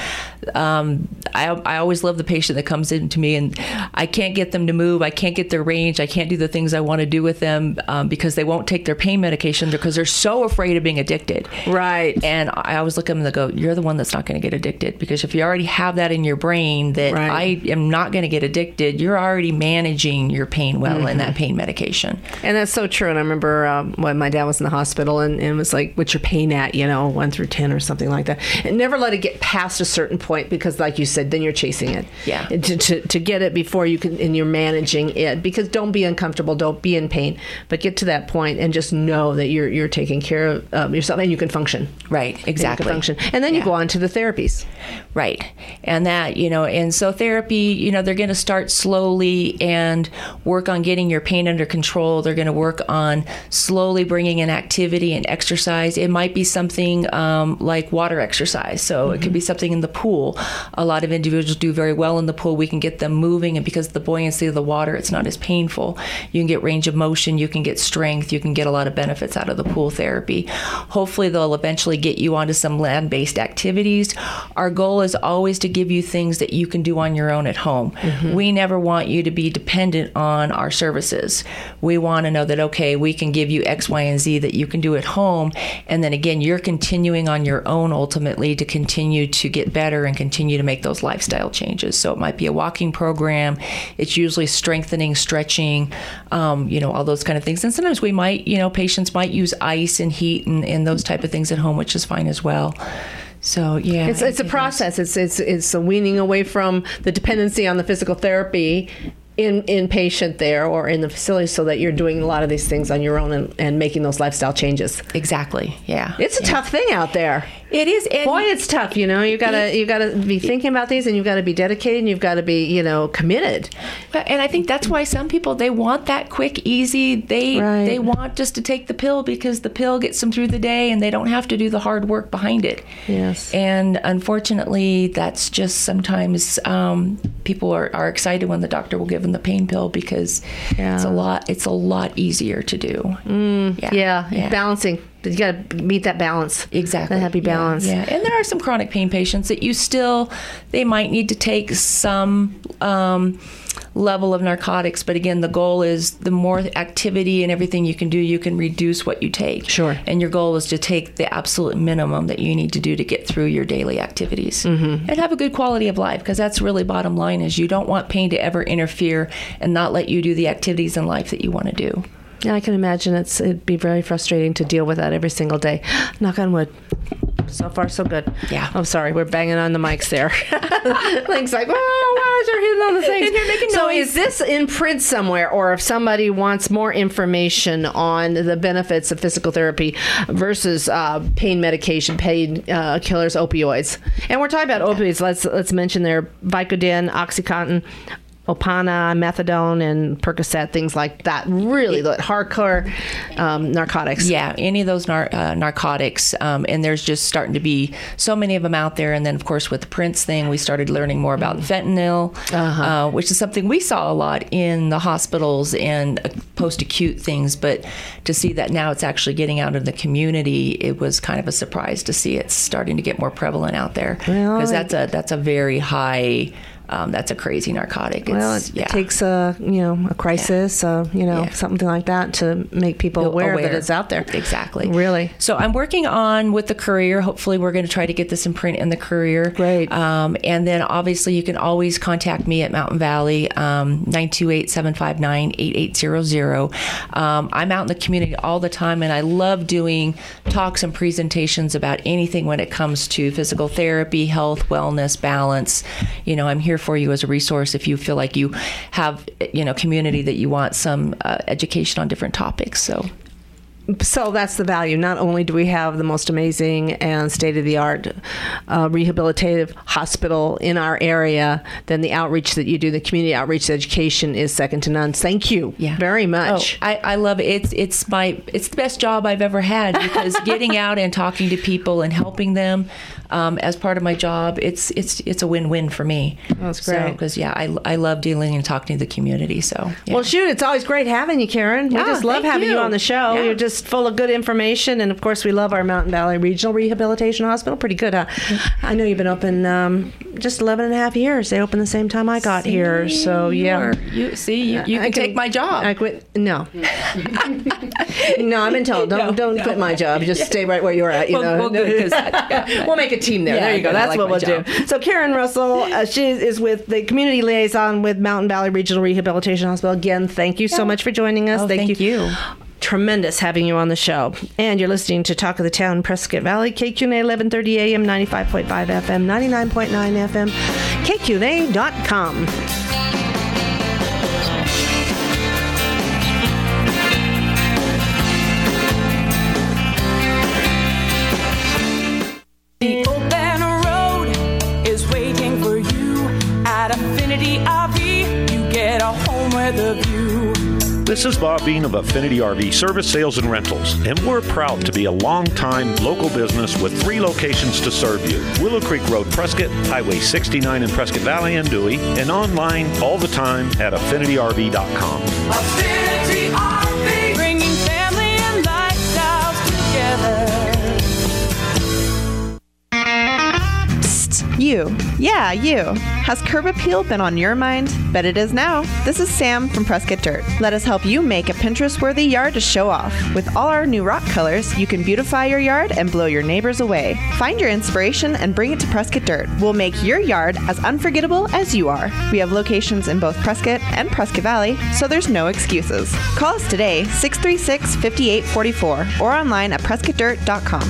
Um, I, I always love the patient that comes in to me and I can't get them to move. I can't get their range. I can't do the things I want to do with them um, because they won't take their pain medication because they're so afraid of being addicted. Right. And I always look at them and go, you're the one that's not going to get addicted, because if you already have that in your brain that Right. I am not going to get addicted, you're already managing your pain well Mm-hmm. in that pain medication. And that's so true. And I remember um, when my dad was in the hospital and, and was like, what's your pain at, you know, one through ten or something like that. And never let it get past a certain point, because like you said, then you're chasing it. Yeah. And To, to, to get it before you can, and you're managing it, because don't be uncomfortable, don't be in pain, but get to that point and just know that you're you're taking care of um, yourself and you can function. Right, exactly. And you can function. And then you Yeah. go on to the therapies. Right. And that, you know, and so therapy, you know, they're going to start slowly and work on getting your pain under control. They're going to work on slowly bringing in activity and exercise. It might be something um, like water exercise. So mm-hmm. it could be something in the pool. A lot of individuals do very well in the pool. We can get them moving, and because of the buoyancy of the water, it's not as painful. You can get range of motion, you can get strength, you can get a lot of benefits out of the pool therapy. Hopefully they'll eventually get you onto some land-based activities. Our goal is always to give you things that you can do on your own at home. Mm-hmm. We never want you to be dependent on our services. We want to know that, okay, we can give you X, Y, and Z that you can do at home. And then again, you're continuing on your own ultimately to continue to get better and continue to make those lifestyle changes. So it might be a walking program. It's usually strengthening, stretching, um, you know, all those kind of things. And sometimes we might, you know, patients might use ice and heat and, and those type of things at home, which is fine as well. So yeah, It's it's a process. It's it's it's a weaning away from the dependency on the physical therapy in inpatient there or in the facility, so that you're doing a lot of these things on your own and, and making those lifestyle changes. Exactly. Yeah. It's a yeah. tough thing out there. It is. And Boy, it's tough. You know, you gotta you gotta be thinking about these, and you've got to be dedicated, and you've got to be, you know, committed. And I think that's why some people, they want that quick, easy. They Right. they want just to take the pill because the pill gets them through the day, and they don't have to do the hard work behind it. Yes. And unfortunately, that's just sometimes um, people are, are excited when the doctor will give them the pain pill, because Yeah. it's a lot it's a lot easier to do. Mm, Yeah. yeah. Yeah. Balancing. You got to meet that balance. Exactly. That happy Yeah, balance. Yeah, and there are some chronic pain patients that you still, they might need to take some um, level of narcotics. But again, the goal is the more activity and everything you can do, you can reduce what you take. Sure. And your goal is to take the absolute minimum that you need to do to get through your daily activities mm-hmm. and have a good quality of life, because that's really bottom line, is you don't want pain to ever interfere and not let you do the activities in life that you want to do. Yeah, I can imagine it's it'd be very frustrating to deal with that every single day. Knock on wood. So far, so good. Yeah. I'm sorry, we're banging on the mics there. Link's like, oh, why is there hitting on the things? And you're making so noise. is this in print somewhere, or if somebody wants more information on the benefits of physical therapy versus uh, pain medication, pain uh, killers, opioids? And we're talking about opioids. Let's let's mention there Vicodin, OxyContin, Opana, methadone, and Percocet, things like that. Really, the hardcore um, narcotics. Yeah, any of those nar- uh, narcotics. Um, and there's just starting to be so many of them out there. And then, of course, with the Prince thing, we started learning more about fentanyl, Uh-huh. uh, which is something we saw a lot in the hospitals and uh, post-acute things. But to see that now it's actually getting out in the community, it was kind of a surprise to see it's starting to get more prevalent out there. Well, Because that's a, that's a very high... Um, that's a crazy narcotic. It's, Well, it, yeah. it takes a you know a crisis, uh, you know Yeah. something like that to make people Feel aware, that aware. it's out there. Exactly. Really. So I'm working on with the Courier. Hopefully, we're going to try to get this in print in the Courier. Great. Um, and then obviously, you can always contact me at Mountain Valley, um, nine two eight, seven five nine, eight eight zero zero. Um, I'm out in the community all the time, and I love doing talks and presentations about anything when it comes to physical therapy, health, wellness, balance. You know, I'm here for you as a resource if you feel like you have, you know, community that you want some uh, education on different topics. So. So that's the value. Not only do we have the most amazing and state-of-the-art uh, rehabilitative hospital in our area, then the outreach that you do, the community outreach education, is second to none. Thank you Yeah. very much. Oh, I, I love it. It's it's my it's the best job I've ever had, because getting out and talking to people and helping them um, as part of my job, it's it's it's a win-win for me. That's great. Because yeah, I, I love dealing and talking to the community. So yeah. Well, shoot, it's always great having you, Karen. We Yeah, just love thank having you. you on the show. Yeah. You're just full of good information. And, of course, we love our Mountain Valley Regional Rehabilitation Hospital. Pretty good, huh? I know you've been open um, just eleven and a half years. They opened the same time I got here. So, yeah. You see, you, you I can take my job. I quit. No. no, I've been told, don't No, don't no. quit my job. Just stay right where you're at. You Well, know? well, good, 'cause that- yeah. We'll make a team there. Yeah, there you go. good. I That's like what my we'll job. do. So Karen Russell, uh, she is with the community liaison with Mountain Valley Regional Rehabilitation Hospital. Again, thank you so much for joining us. Oh, thank you. Tremendous having you on the show. And you're listening to Talk of the Town, Prescott Valley, K Q N A eleven thirty A M, ninety-five point five F M, ninety-nine point nine F M, K Q N A dot com. The open road is waiting for you at Affinity R V. You get a home with a view. This is Bob Bean of Affinity R V Service, Sales, and Rentals, and we're proud to be a long-time local business with three locations to serve you. Willow Creek Road, Prescott, Highway sixty-nine in Prescott Valley and Dewey, and online all the time at affinity R V dot com. Affinity R V, bringing family and lifestyles together. You. Yeah, you. Has curb appeal been on your mind? Bet it is now. This is Sam from Prescott Dirt. Let us help you make a Pinterest-worthy yard to show off. With all our new rock colors, you can beautify your yard and blow your neighbors away. Find your inspiration and bring it to Prescott Dirt. We'll make your yard as unforgettable as you are. We have locations in both Prescott and Prescott Valley, so there's no excuses. Call us today, six three six, five eight four four, or online at prescott dirt dot com.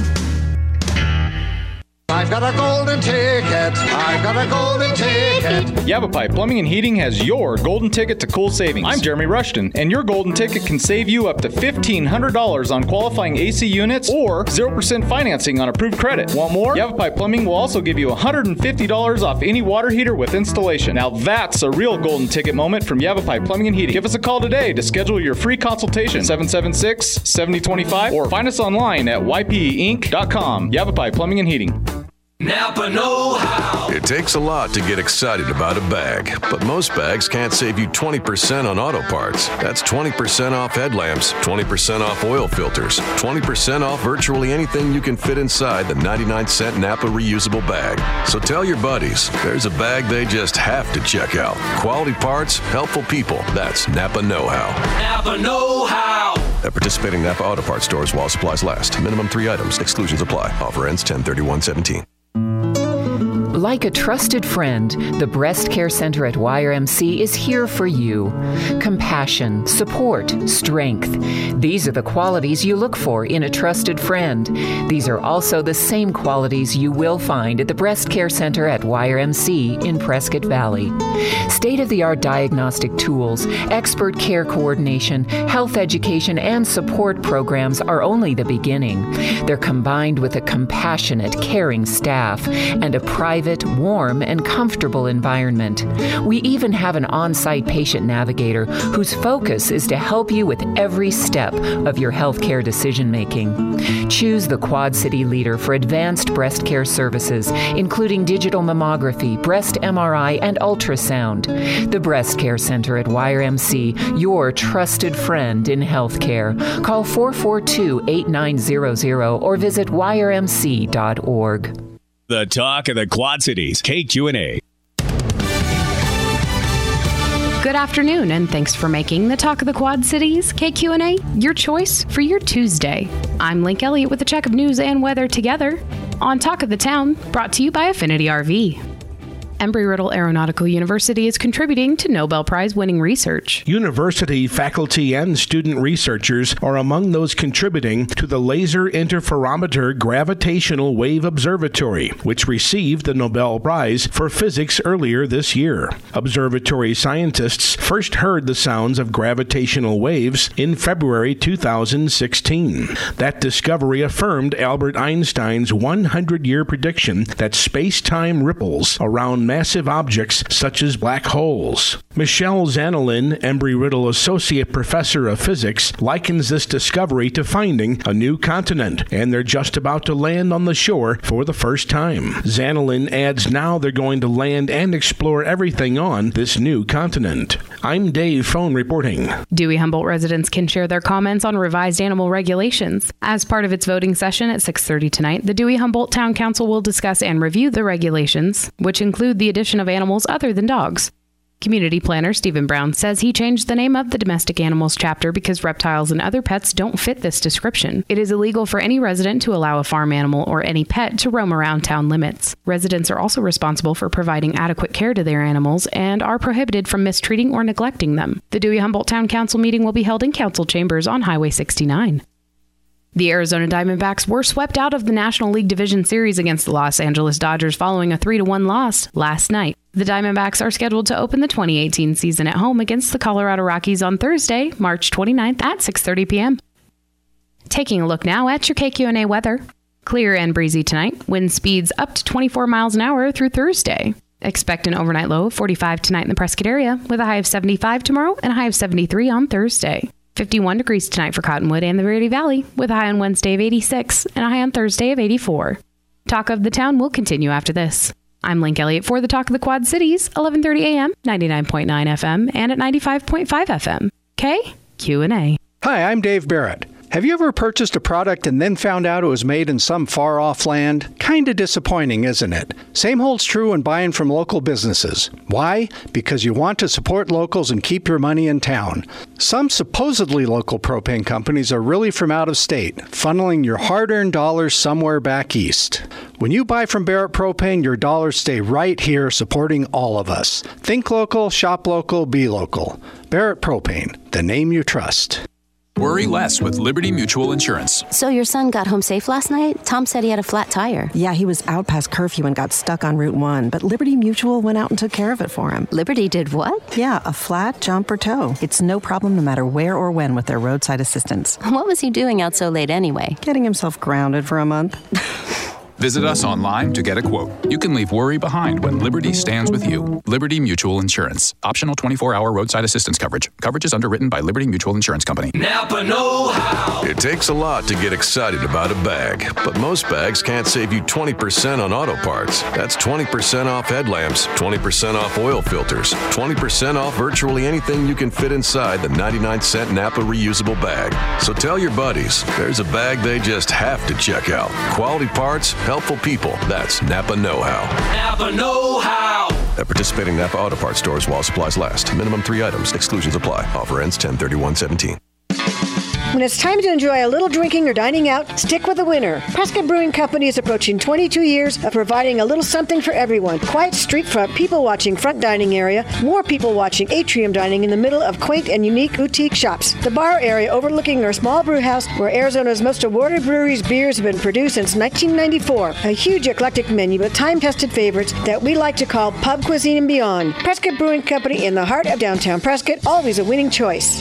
I've got a golden ticket. I've got a golden ticket. Yavapai Plumbing and Heating has your golden ticket to cool savings. I'm Jeremy Rushton, and your golden ticket can save you up to fifteen hundred dollars on qualifying A C units or zero percent financing on approved credit. Want more? Yavapai Plumbing will also give you one hundred fifty dollars off any water heater with installation. Now that's a real golden ticket moment from Yavapai Plumbing and Heating. Give us a call today to schedule your free consultation, seven seven six, seven zero two five, or find us online at y p e inc dot com. Yavapai Plumbing and Heating. Napa know-how. It takes a lot to get excited about a bag, but most bags can't save you twenty percent on auto parts. That's twenty percent off headlamps, twenty percent off oil filters, twenty percent off virtually anything you can fit inside the ninety-nine cent Napa reusable bag. So tell your buddies, there's a bag they just have to check out. Quality parts, helpful people. That's Napa know-how. Napa know-how. At participating Napa Auto Parts stores while supplies last. Minimum three items. Exclusions apply. Offer ends ten thirty-one seventeen. like a trusted friend, the Breast Care Center at Y R M C is here for you. Compassion, support, strength. These are the qualities you look for in a trusted friend. These are also the same qualities you will find at the Breast Care Center at Y R M C in Prescott Valley. State-of-the-art diagnostic tools, expert care coordination, health education, and support programs are only the beginning. They're combined with a compassionate, caring staff and a private, warm, and comfortable environment. We even have an on-site patient navigator whose focus is to help you with every step of your healthcare decision-making. Choose the Quad City leader for advanced breast care services, including digital mammography, breast M R I, and ultrasound. The Breast Care Center at Y R M C, your trusted friend in healthcare. Call four four two, eight nine zero zero or visit Y R M C dot org. The talk of the Quad Cities, K Q and A. Good afternoon, and thanks for making the Talk of the Quad Cities, K Q and A, your choice for your Tuesday. I'm Link Elliott with a check of news and weather together on Talk of the Town, brought to you by Affinity R V. Embry-Riddle Aeronautical University is contributing to Nobel Prize-winning research. University, faculty, and student researchers are among those contributing to the Laser Interferometer Gravitational Wave Observatory, which received the Nobel Prize for Physics earlier this year. Observatory scientists first heard the sounds of gravitational waves in February two thousand sixteen. That discovery affirmed Albert Einstein's one hundred year prediction that space-time ripples around massive objects such as black holes. Michelle Zanelin, Embry-Riddle Associate Professor of Physics, likens this discovery to finding a new continent, and they're just about to land on the shore for the first time. Zanelin adds now they're going to land and explore everything on this new continent. I'm Dave Phone reporting. Dewey-Humboldt residents can share their comments on revised animal regulations. As part of its voting session at six thirty tonight, the Dewey-Humboldt Town Council will discuss and review the regulations, which include the addition of animals other than dogs. Community planner Stephen Brown says he changed the name of the domestic animals chapter because reptiles and other pets don't fit this description. It is illegal for any resident to allow a farm animal or any pet to roam around town limits. Residents are also responsible for providing adequate care to their animals and are prohibited from mistreating or neglecting them. The Dewey-Humboldt Town Council meeting will be held in council chambers on Highway sixty-nine. The Arizona Diamondbacks were swept out of the National League Division Series against the Los Angeles Dodgers following a three to one loss last night. The Diamondbacks are scheduled to open the twenty eighteen season at home against the Colorado Rockies on Thursday, March twenty-ninth at six thirty p.m. Taking a look now at your K Q and A weather. Clear and breezy tonight. Wind speeds up to twenty-four miles an hour through Thursday. Expect an overnight low of forty-five tonight in the Prescott area, with a high of seventy-five tomorrow and a high of seventy-three on Thursday. fifty-one degrees tonight for Cottonwood and the Verde Valley, with a high on Wednesday of eighty-six and a high on Thursday of eighty-four. Talk of the Town will continue after this. I'm Link Elliott for the Talk of the Quad Cities, eleven thirty a.m., ninety-nine point nine F M, and at ninety-five point five F M. K Q and A. Hi, I'm Dave Barrett. Have you ever purchased a product and then found out it was made in some far-off land? Kinda disappointing, isn't it? Same holds true when buying from local businesses. Why? Because you want to support locals and keep your money in town. Some supposedly local propane companies are really from out of state, funneling your hard-earned dollars somewhere back east. When you buy from Barrett Propane, your dollars stay right here supporting all of us. Think local, shop local, be local. Barrett Propane, the name you trust. Worry less with Liberty Mutual Insurance. So your son got home safe last night? Tom said he had a flat tire. Yeah, he was out past curfew and got stuck on Route one, but Liberty Mutual went out and took care of it for him. Liberty did what? Yeah, a flat, jump, or tow. It's no problem no matter where or when with their roadside assistance. What was he doing out so late anyway? Getting himself grounded for a month. Visit us online to get a quote. You can leave worry behind when Liberty stands with you. Liberty Mutual Insurance. Optional twenty-four hour roadside assistance coverage. Coverage is underwritten by Liberty Mutual Insurance Company. Napa know-how. It takes a lot to get excited about a bag, but most bags can't save you twenty percent on auto parts. That's twenty percent off headlamps, twenty percent off oil filters, twenty percent off virtually anything you can fit inside the ninety-nine cent Napa reusable bag. So tell your buddies, there's a bag they just have to check out. Quality parts, helpful people. That's Napa know-how. Napa know-how. At participating Napa Auto Parts stores while supplies last. Minimum three items. Exclusions apply. Offer ends ten thirty-one seventeen. When it's time to enjoy a little drinking or dining out, stick with the winner. Prescott Brewing Company is approaching twenty-two years of providing a little something for everyone. Quiet street front, people-watching front dining area, more people-watching atrium dining in the middle of quaint and unique boutique shops. The bar area overlooking our small brew house where Arizona's most awarded breweries' beers have been produced since nineteen ninety-four. A huge eclectic menu with time-tested favorites that we like to call pub cuisine and beyond. Prescott Brewing Company in the heart of downtown Prescott, always a winning choice.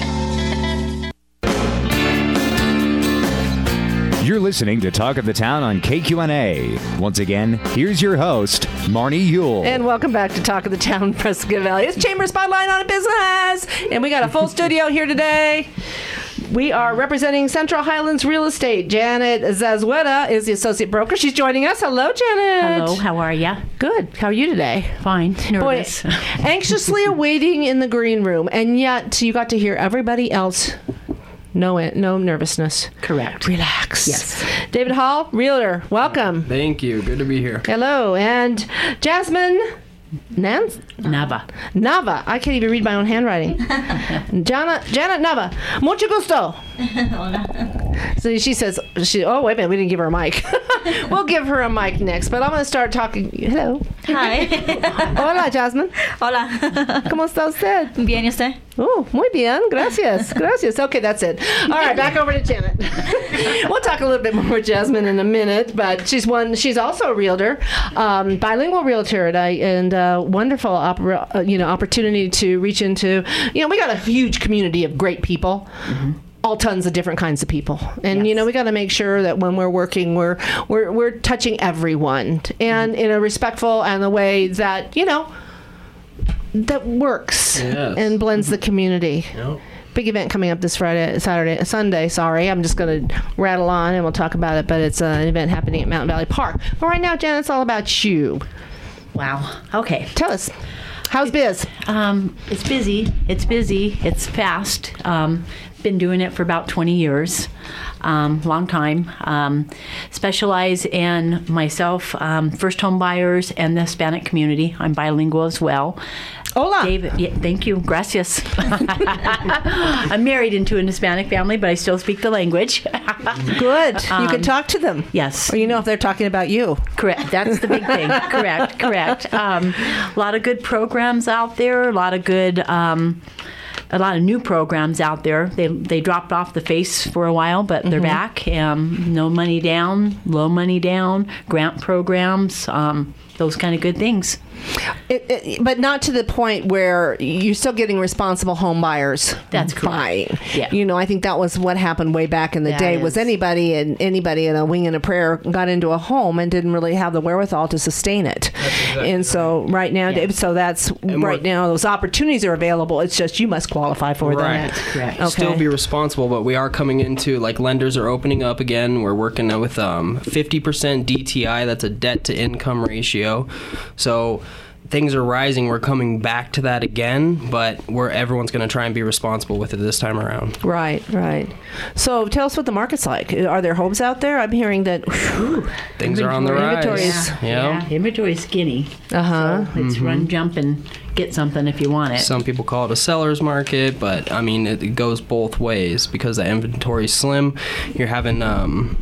You're listening to Talk of the Town on K Q N A. Once again, here's your host, Marnie Yule. And welcome back to Talk of the Town, Prescott Valley. It's Chamber Spotlight on Business. And we got a full studio here today. We are representing Central Highlands Real Estate. Janet Zazueta is the associate broker. She's joining us. Hello, Janet. Hello, how are you? Good. How are you today? Fine. Nervous. Boy, anxiously awaiting in the green room, and yet you got to hear everybody else. No, no nervousness. Correct. Relax. Yes. David Hall, realtor. Welcome. Thank you. Good to be here. Hello. And Jasmine Nance? Nava. Nava. I can't even read my own handwriting. Jana, Janet Nava. Mucho gusto. Hola. So she says, she, oh, wait a minute. We didn't give her a mic. We'll give her a mic next. But I'm going to start talking. Hello. Hi. Hola, Jasmine. Hola. ¿Cómo está usted? Bien, ¿y usted? Oh, muy bien. Gracias. Gracias. Okay, that's it. All right, back over to Janet. We'll talk a little bit more with Jasmine in a minute, but she's one. She's also a realtor, um, bilingual realtor, and, I, and uh, wonderful, opera, uh, you know, opportunity to reach into. You know, we got a huge community of great people. Mm-hmm. All tons of different kinds of people, and yes. you know we got to make sure that when we're working, we're we're we're touching everyone, and mm-hmm. in a respectful and a way that you know that works yes. and blends the community. Yep. Big event coming up this Friday, Saturday, Sunday. Sorry, I'm just going to rattle on and we'll talk about it. But it's uh, an event happening at Mountain Valley Park. But right now, Jen, it's all about you. Wow. Okay. Tell us. How's biz? Um, it's busy. It's busy. It's fast. Um, been doing it for about twenty years. Um, long time. Um, specialize in myself, um, first home buyers and the Hispanic community. I'm bilingual as well. Hola. David, yeah, thank you. Gracias. I'm married into an Hispanic family, but I still speak the language. Good. Um, you can talk to them. Yes. Or you know if they're talking about you. Correct. That's the big thing. correct. Correct. Um, a lot of good programs out there. A lot of good... Um, A lot of new programs out there. They they dropped off the face for a while, but they're mm-hmm. back. Um, no money down, low money down, grant programs, um, those kind of good things. It, it, but not to the point where you're still getting responsible home buyers. That's correct. Buying. Yeah. You know, I think that was what happened way back in the that day. Is. Was anybody and anybody in a wing and a prayer got into a home and didn't really have the wherewithal to sustain it. Exactly and so right, right now, yeah. Dave, so that's and right now those opportunities are available. It's just you must qualify for them. Right. Correct. Okay. Still be responsible, but we are coming into like lenders are opening up again. We're working with um, fifty percent D T I. That's a debt to income ratio. So. Things are rising. We're coming back to that again, but we're everyone's going to try and be responsible with it this time around. Right, right. So tell us what the market's like. Are there homes out there? I'm hearing that whew, things are on the rise. Yeah, yeah. Inventory is skinny. Uh huh. So it's mm-hmm. run, jump, and get something if you want it. Some people call it a seller's market, but I mean it, it goes both ways because the inventory is slim. You're having. Um,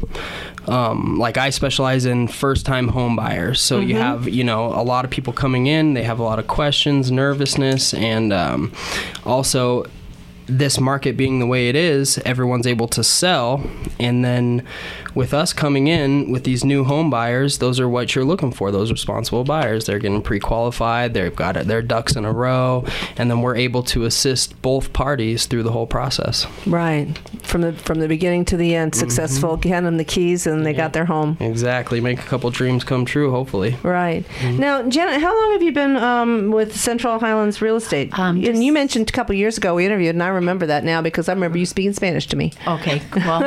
Um, like I specialize in first-time home buyers, so mm-hmm. you have you know a lot of people coming in. They have a lot of questions, nervousness, and um, also this market being the way it is, everyone's able to sell, and then with us coming in with these new home buyers, those are what you're looking for, those responsible buyers. They're getting pre-qualified, they've got their ducks in a row, and then we're able to assist both parties through the whole process. Right. From the from the beginning to the end, successful, mm-hmm. hand them the keys, and they yeah. got their home. Exactly. Make a couple dreams come true, hopefully. Right. Mm-hmm. Now, Janet, how long have you been um, with Central Highlands Real Estate? Um, and you mentioned a couple years ago we interviewed, and I remember that now because I remember you speaking Spanish to me. Okay. Well,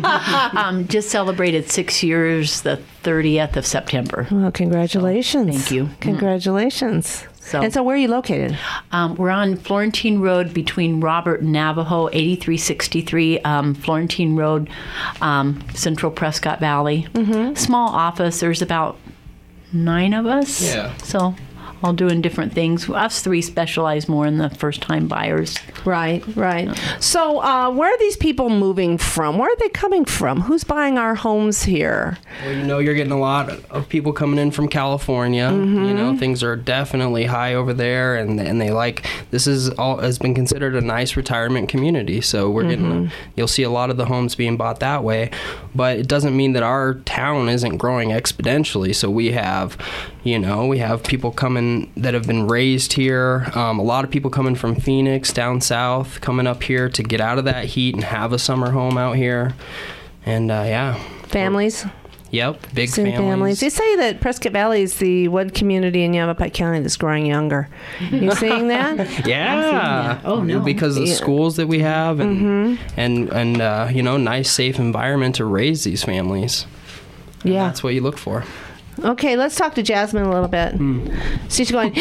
um, just celebrated six years the thirtieth of September. Well, congratulations. So, thank you. Congratulations. Mm-hmm. So, and so where are you located? Um, we're on Florentine Road between Robert and Navajo, eighty-three sixty-three um, Florentine Road, um, Central Prescott Valley. Mm-hmm. Small office. There's about nine of us. Yeah. So all doing different things. Us three specialize more in the first-time buyers. Right, right. So uh, where are these people moving from? Where are they coming from? Who's buying our homes here? Well, you know, you're getting a lot of people coming in from California. Mm-hmm. You know, things are definitely high over there, and and they like this is all has been considered a nice retirement community. So we're getting Mm-hmm. a, you'll see a lot of the homes being bought that way, but it doesn't mean that our town isn't growing exponentially. So we have, you know, we have people coming that have been raised here. Um, a lot of people coming from Phoenix down south, coming up here to get out of that heat and have a summer home out here. And uh, yeah, families. Yep, big Seeing families. families. They say that Prescott Valley is the one community in Yavapai County that's growing younger. You seeing that? Yeah. Oh, no. Because of the Yeah. schools that we have and Mm-hmm. and and uh, you know, nice safe environment to raise these families. And Yeah. that's what you look for. Okay, let's talk to Jasmine a little bit. Hmm. She's going,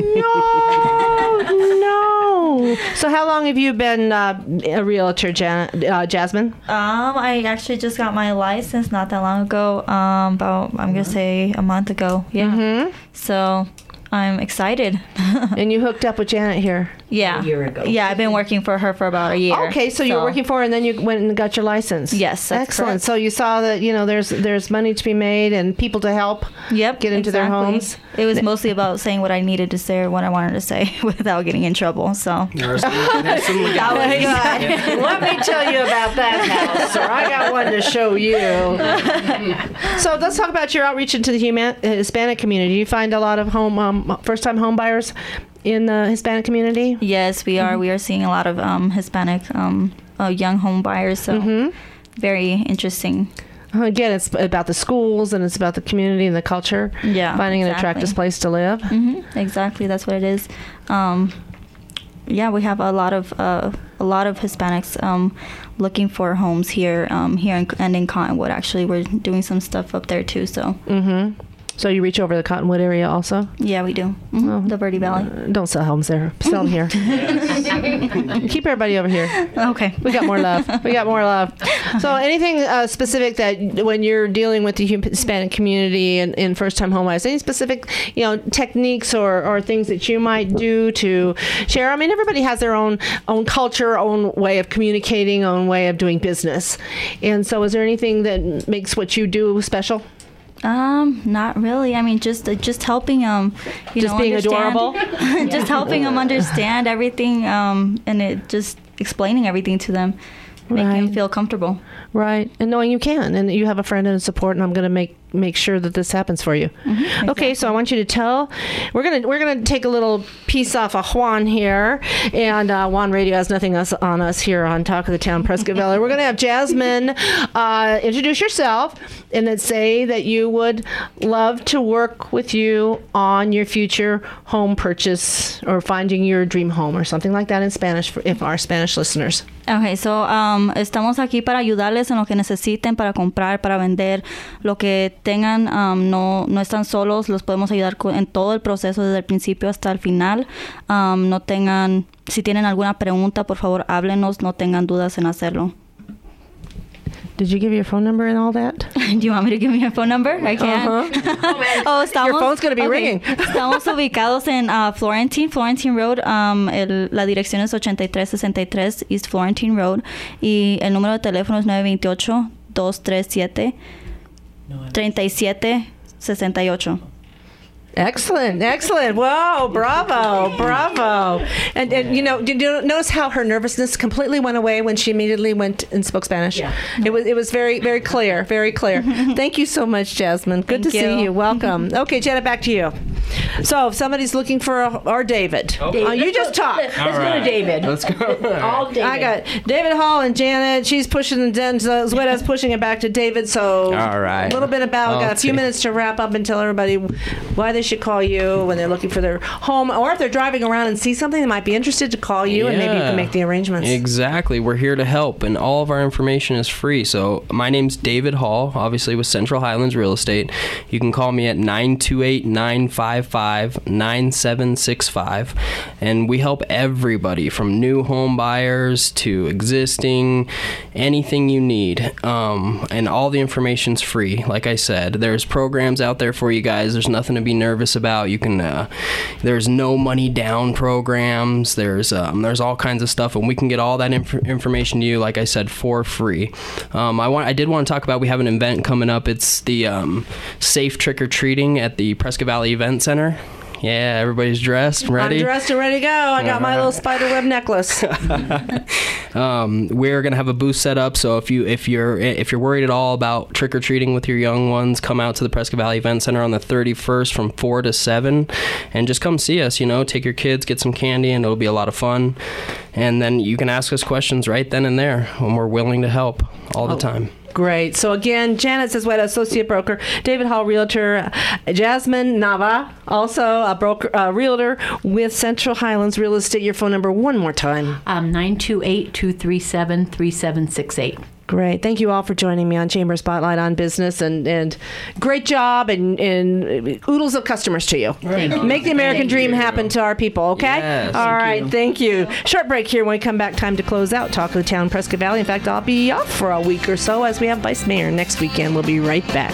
no, no. So how long have you been uh, a realtor, Jan- uh, Jasmine? Um, I actually just got my license not that long ago. Um, about I'm gonna say a month ago. Yeah. Mm-hmm. So I'm excited. And you hooked up with Janet here? Yeah. A year ago. Yeah, I've been working for her for about a year. Okay, so, you were working for her, and then you went and got your license. Yes, that's excellent. correct. So you saw that you know there's there's money to be made and people to help. Yep. Get into their exactly. homes. It was mostly about saying what I needed to say or what I wanted to say without getting in trouble. So. There's some, there's some That was legalities. good. Let me tell you about that house, sir. I got one to show you. So let's talk about your outreach into the human, Hispanic community. You find a lot of home um, first-time home buyers in the Hispanic community? Yes, we are. Mm-hmm. We are seeing a lot of um, Hispanic um, uh, young home buyers. So Mm-hmm. very interesting. Again, it's about the schools and it's about the community and the culture. Yeah, Finding an exactly. attractive place to live. Mm-hmm. Exactly, that's what it is. Um, yeah, we have a lot of uh, a lot of Hispanics um, looking for homes here, um, here in, and in Cottonwood. Actually, we're doing some stuff up there too. So. Mm-hmm. So you reach over the Cottonwood area also? Yeah, we do. Mm-hmm. Oh. The Verde Valley. Uh, don't sell homes there. Sell them here. Keep everybody over here. Okay. We got more love. We got more love. So anything uh, specific that when you're dealing with the Hispanic community and, and first-time home buyers, any specific, you know, techniques or, or things that you might do to share? I mean, everybody has their own own culture, own way of communicating, own way of doing business. And so is there anything that makes what you do special? Um, not really. I mean, just uh, just helping um, you Just know, being understand- adorable? just helping them understand everything, um, and it just explaining everything to them, making them Right. feel comfortable. Right, and knowing you can, and you have a friend and support, and I'm going to make make sure that this happens for you. Mm-hmm, Okay, so I want you to tell. We're gonna we're gonna take a little piece off of Juan here, and uh, Juan Radio has nothing else on us here on Talk of the Town, Prescott Valley. We're gonna have Jasmine uh, introduce yourself, and then say that you would love to work with you on your future home purchase or finding your dream home or something like that in Spanish for if our Spanish listeners. Okay, so um, estamos aquí para ayudarles en lo que necesiten para comprar, para vender, lo que tengan, um, no, no están solos, los podemos ayudar con, en todo el proceso desde el principio hasta el final. Um, no tengan, si tienen alguna pregunta, por favor, háblenos, no tengan dudas en hacerlo. Did you give your phone number and all that? Do you want me to give you your phone number? I can. Uh-huh. Oh, estamos, Your phone's going to be okay. ringing. Estamos ubicados en uh, Florentine, Florentine Road. Um, el, la dirección es eighty-three sixty-three East Florentine Road. Y el número de teléfono es nine two eight, two three seven, three seven six eight. Excellent, excellent. Whoa, bravo, bravo. And, and you know, did you notice how her nervousness completely went away when she immediately went and spoke Spanish? Yeah. It was it was very, very clear, very clear. Thank you so much, Jasmine. Good Thank to see you. you. Welcome. Okay, Janet, back to you. So if somebody's looking for a, our David, David. Uh, you just talk. Let's All go to right. David. Let's go. All David. I got David Hall and Janet. She's pushing and then Zueta's pushing it back to David. So All right. a little bit about, Well, got a let's few see. minutes to wrap up and tell everybody why they should call you when they're looking for their home, or if they're driving around and see something, they might be interested to call you, and maybe you Yeah. can make the arrangements. Exactly. We're here to help, and all of our information is free. So my name's David Hall, obviously with Central Highlands Real Estate. You can call me at nine two eight, nine five five, nine seven six five. And we help everybody from new home buyers to existing, anything you need. Um, and all the information's free. Like I said, there's programs out there for you guys. There's nothing to be nervous nervous about. You can. Uh, there's no money down programs. There's um, there's all kinds of stuff, and we can get all that inf- information to you, like I said, for free. Um, I want. I did want to talk about. We have an event coming up. It's the um, Safe Trick or Treating at the Prescott Valley Event Center. Yeah, everybody's dressed and ready. I'm dressed and ready to go. I got my little spider web necklace. um, we're gonna have a booth set up, so if you if you're if you're worried at all about trick or treating with your young ones, come out to the Prescott Valley Event Center on the thirty-first from four to seven, and just come see us. You know, take your kids, get some candy, and it'll be a lot of fun. And then you can ask us questions right then and there, and we're willing to help all the oh. time. Great. So again, Janet Zazueta, associate broker, David Hall, realtor, Jasmine Nava, also a broker, uh, realtor with Central Highlands Real Estate. Your phone number one more time. Um, nine two eight, two three seven, three seven six eight. Great. Thank you all for joining me on Chamber Spotlight on Business, and, and great job, and, and oodles of customers to you. Thank you. Make the American Thank dream you. happen to our people, okay? Yes. All Thank right. you. Thank you. Short break here. When we come back, time to close out Talk of the Town, Prescott Valley. In fact, I'll be off for a week or so as we have Vice Mayor next weekend. We'll be right back.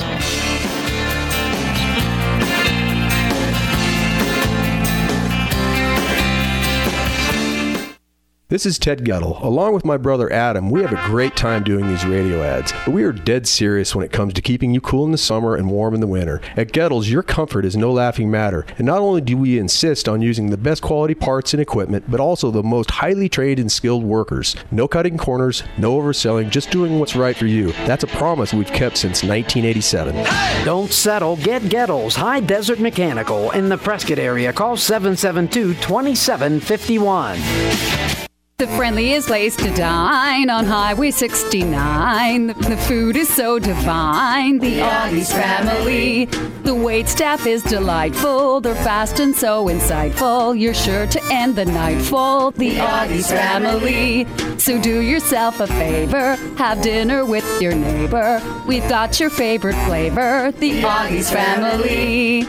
This is Ted Gettle. Along with my brother Adam, we have a great time doing these radio ads, but we are dead serious when it comes to keeping you cool in the summer and warm in the winter. At Gettle's, your comfort is no laughing matter, and not only do we insist on using the best quality parts and equipment, but also the most highly trained and skilled workers. No cutting corners, no overselling, just doing what's right for you. That's a promise we've kept since nineteen eighty-seven. Don't settle. Get Gettle's High Desert Mechanical in the Prescott area. Call seven seven two, two seven five one. The friendliest place to dine on Highway sixty-nine. The, the food is so divine. The Augie's family. The wait staff is delightful. They're fast and so insightful. You're sure to end the night full. The Augie's family. So do yourself a favor. Have dinner with your neighbor. We've got your favorite flavor. The Augie's family.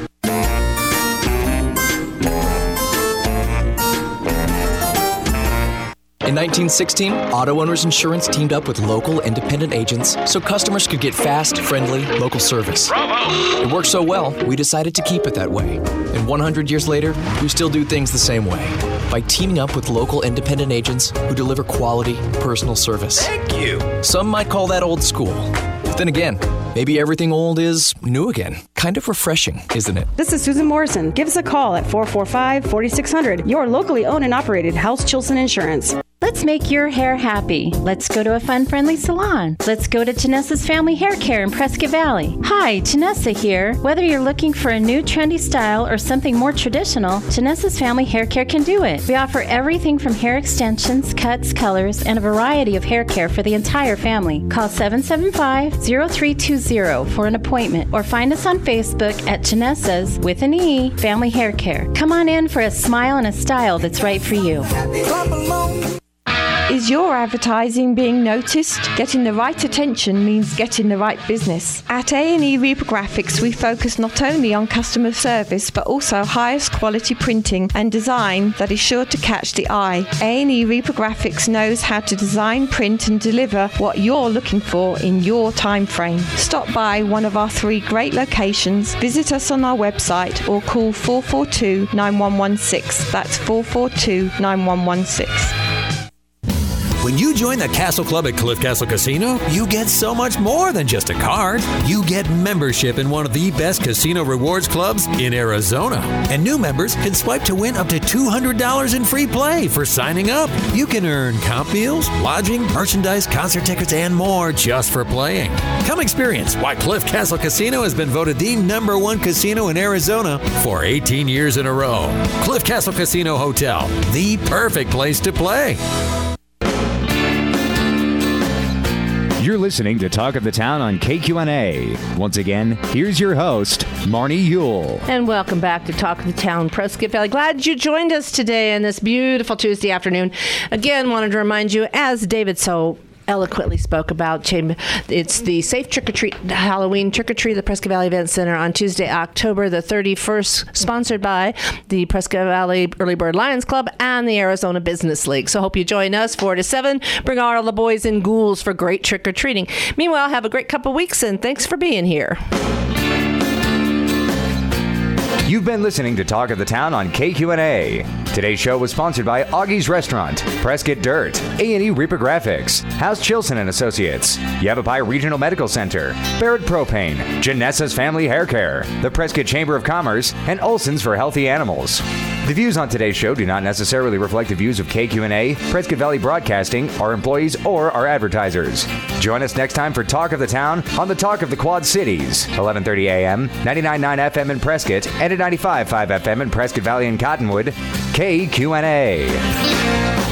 In nineteen sixteen, Auto Owners Insurance teamed up with local independent agents so customers could get fast, friendly, local service. Bravo! It worked so well, we decided to keep it that way. And one hundred years later, we still do things the same way. By teaming up with local independent agents who deliver quality, personal service. Thank you! Some might call that old school. But then again, maybe everything old is new again. Kind of refreshing, isn't it? This is Susan Morrison. Give us a call at four four five, four six zero zero. Your locally owned and operated House Chilson Insurance. Let's make your hair happy. Let's go to a fun-friendly salon. Let's go to Tanessa's Family Hair Care in Prescott Valley. Hi, Tanessa here. Whether you're looking for a new trendy style or something more traditional, Tanessa's Family Hair Care can do it. We offer everything from hair extensions, cuts, colors, and a variety of hair care for the entire family. Call seven seven five, zero three two zero for an appointment or find us on Facebook at Tanessa's, with an E, Family Hair Care. Come on in for a smile and a style that's right for you. Is your advertising being noticed? Getting the right attention means getting the right business. At A and E Reprographics, we focus not only on customer service, but also highest quality printing and design that is sure to catch the eye. A and E Reprographics knows how to design, print, and deliver what you're looking for in your time frame. Stop by one of our three great locations, visit us on our website, or call four four two, nine one one six. That's four four two, nine one one six. When you join the Castle Club at Cliff Castle Casino, you get so much more than just a card. You get membership in one of the best casino rewards clubs in Arizona. And new members can swipe to win up to two hundred dollars in free play for signing up. You can earn comp meals, lodging, merchandise, concert tickets, and more just for playing. Come experience why Cliff Castle Casino has been voted the number one casino in Arizona for eighteen years in a row. Cliff Castle Casino Hotel, the perfect place to play. You're listening to Talk of the Town on K Q N A. Once again, here's your host, Marnie Yule. And welcome back to Talk of the Town, Prescott Valley. Glad you joined us today on this beautiful Tuesday afternoon. Again, wanted to remind you, as David so eloquently spoke about, chamber, it's the Safe Trick or Treat Halloween Trick or Treat at the Prescott Valley Event Center on Tuesday, October the thirty-first, sponsored by the Prescott Valley Early Bird Lions Club and the Arizona Business League. So hope you join us four to seven. Bring all the boys and ghouls for great trick or treating. Meanwhile, have a great couple weeks and thanks for being here. You've been listening to Talk of the Town on K Q N A. Today's show was sponsored by Augie's Restaurant, Prescott Dirt, A and E Reprographics, House Chilson and Associates, Yavapai Regional Medical Center, Barrett Propane, Janessa's Family Hair Care, the Prescott Chamber of Commerce, and Olson's for Healthy Animals. The views on today's show do not necessarily reflect the views of K Q N A, Prescott Valley Broadcasting, our employees, or our advertisers. Join us next time for Talk of the Town on the Talk of the Quad Cities, eleven thirty a.m., ninety-nine point nine F M in Prescott, and at ninety-five point five F M in Prescott Valley and Cottonwood, K Q N A.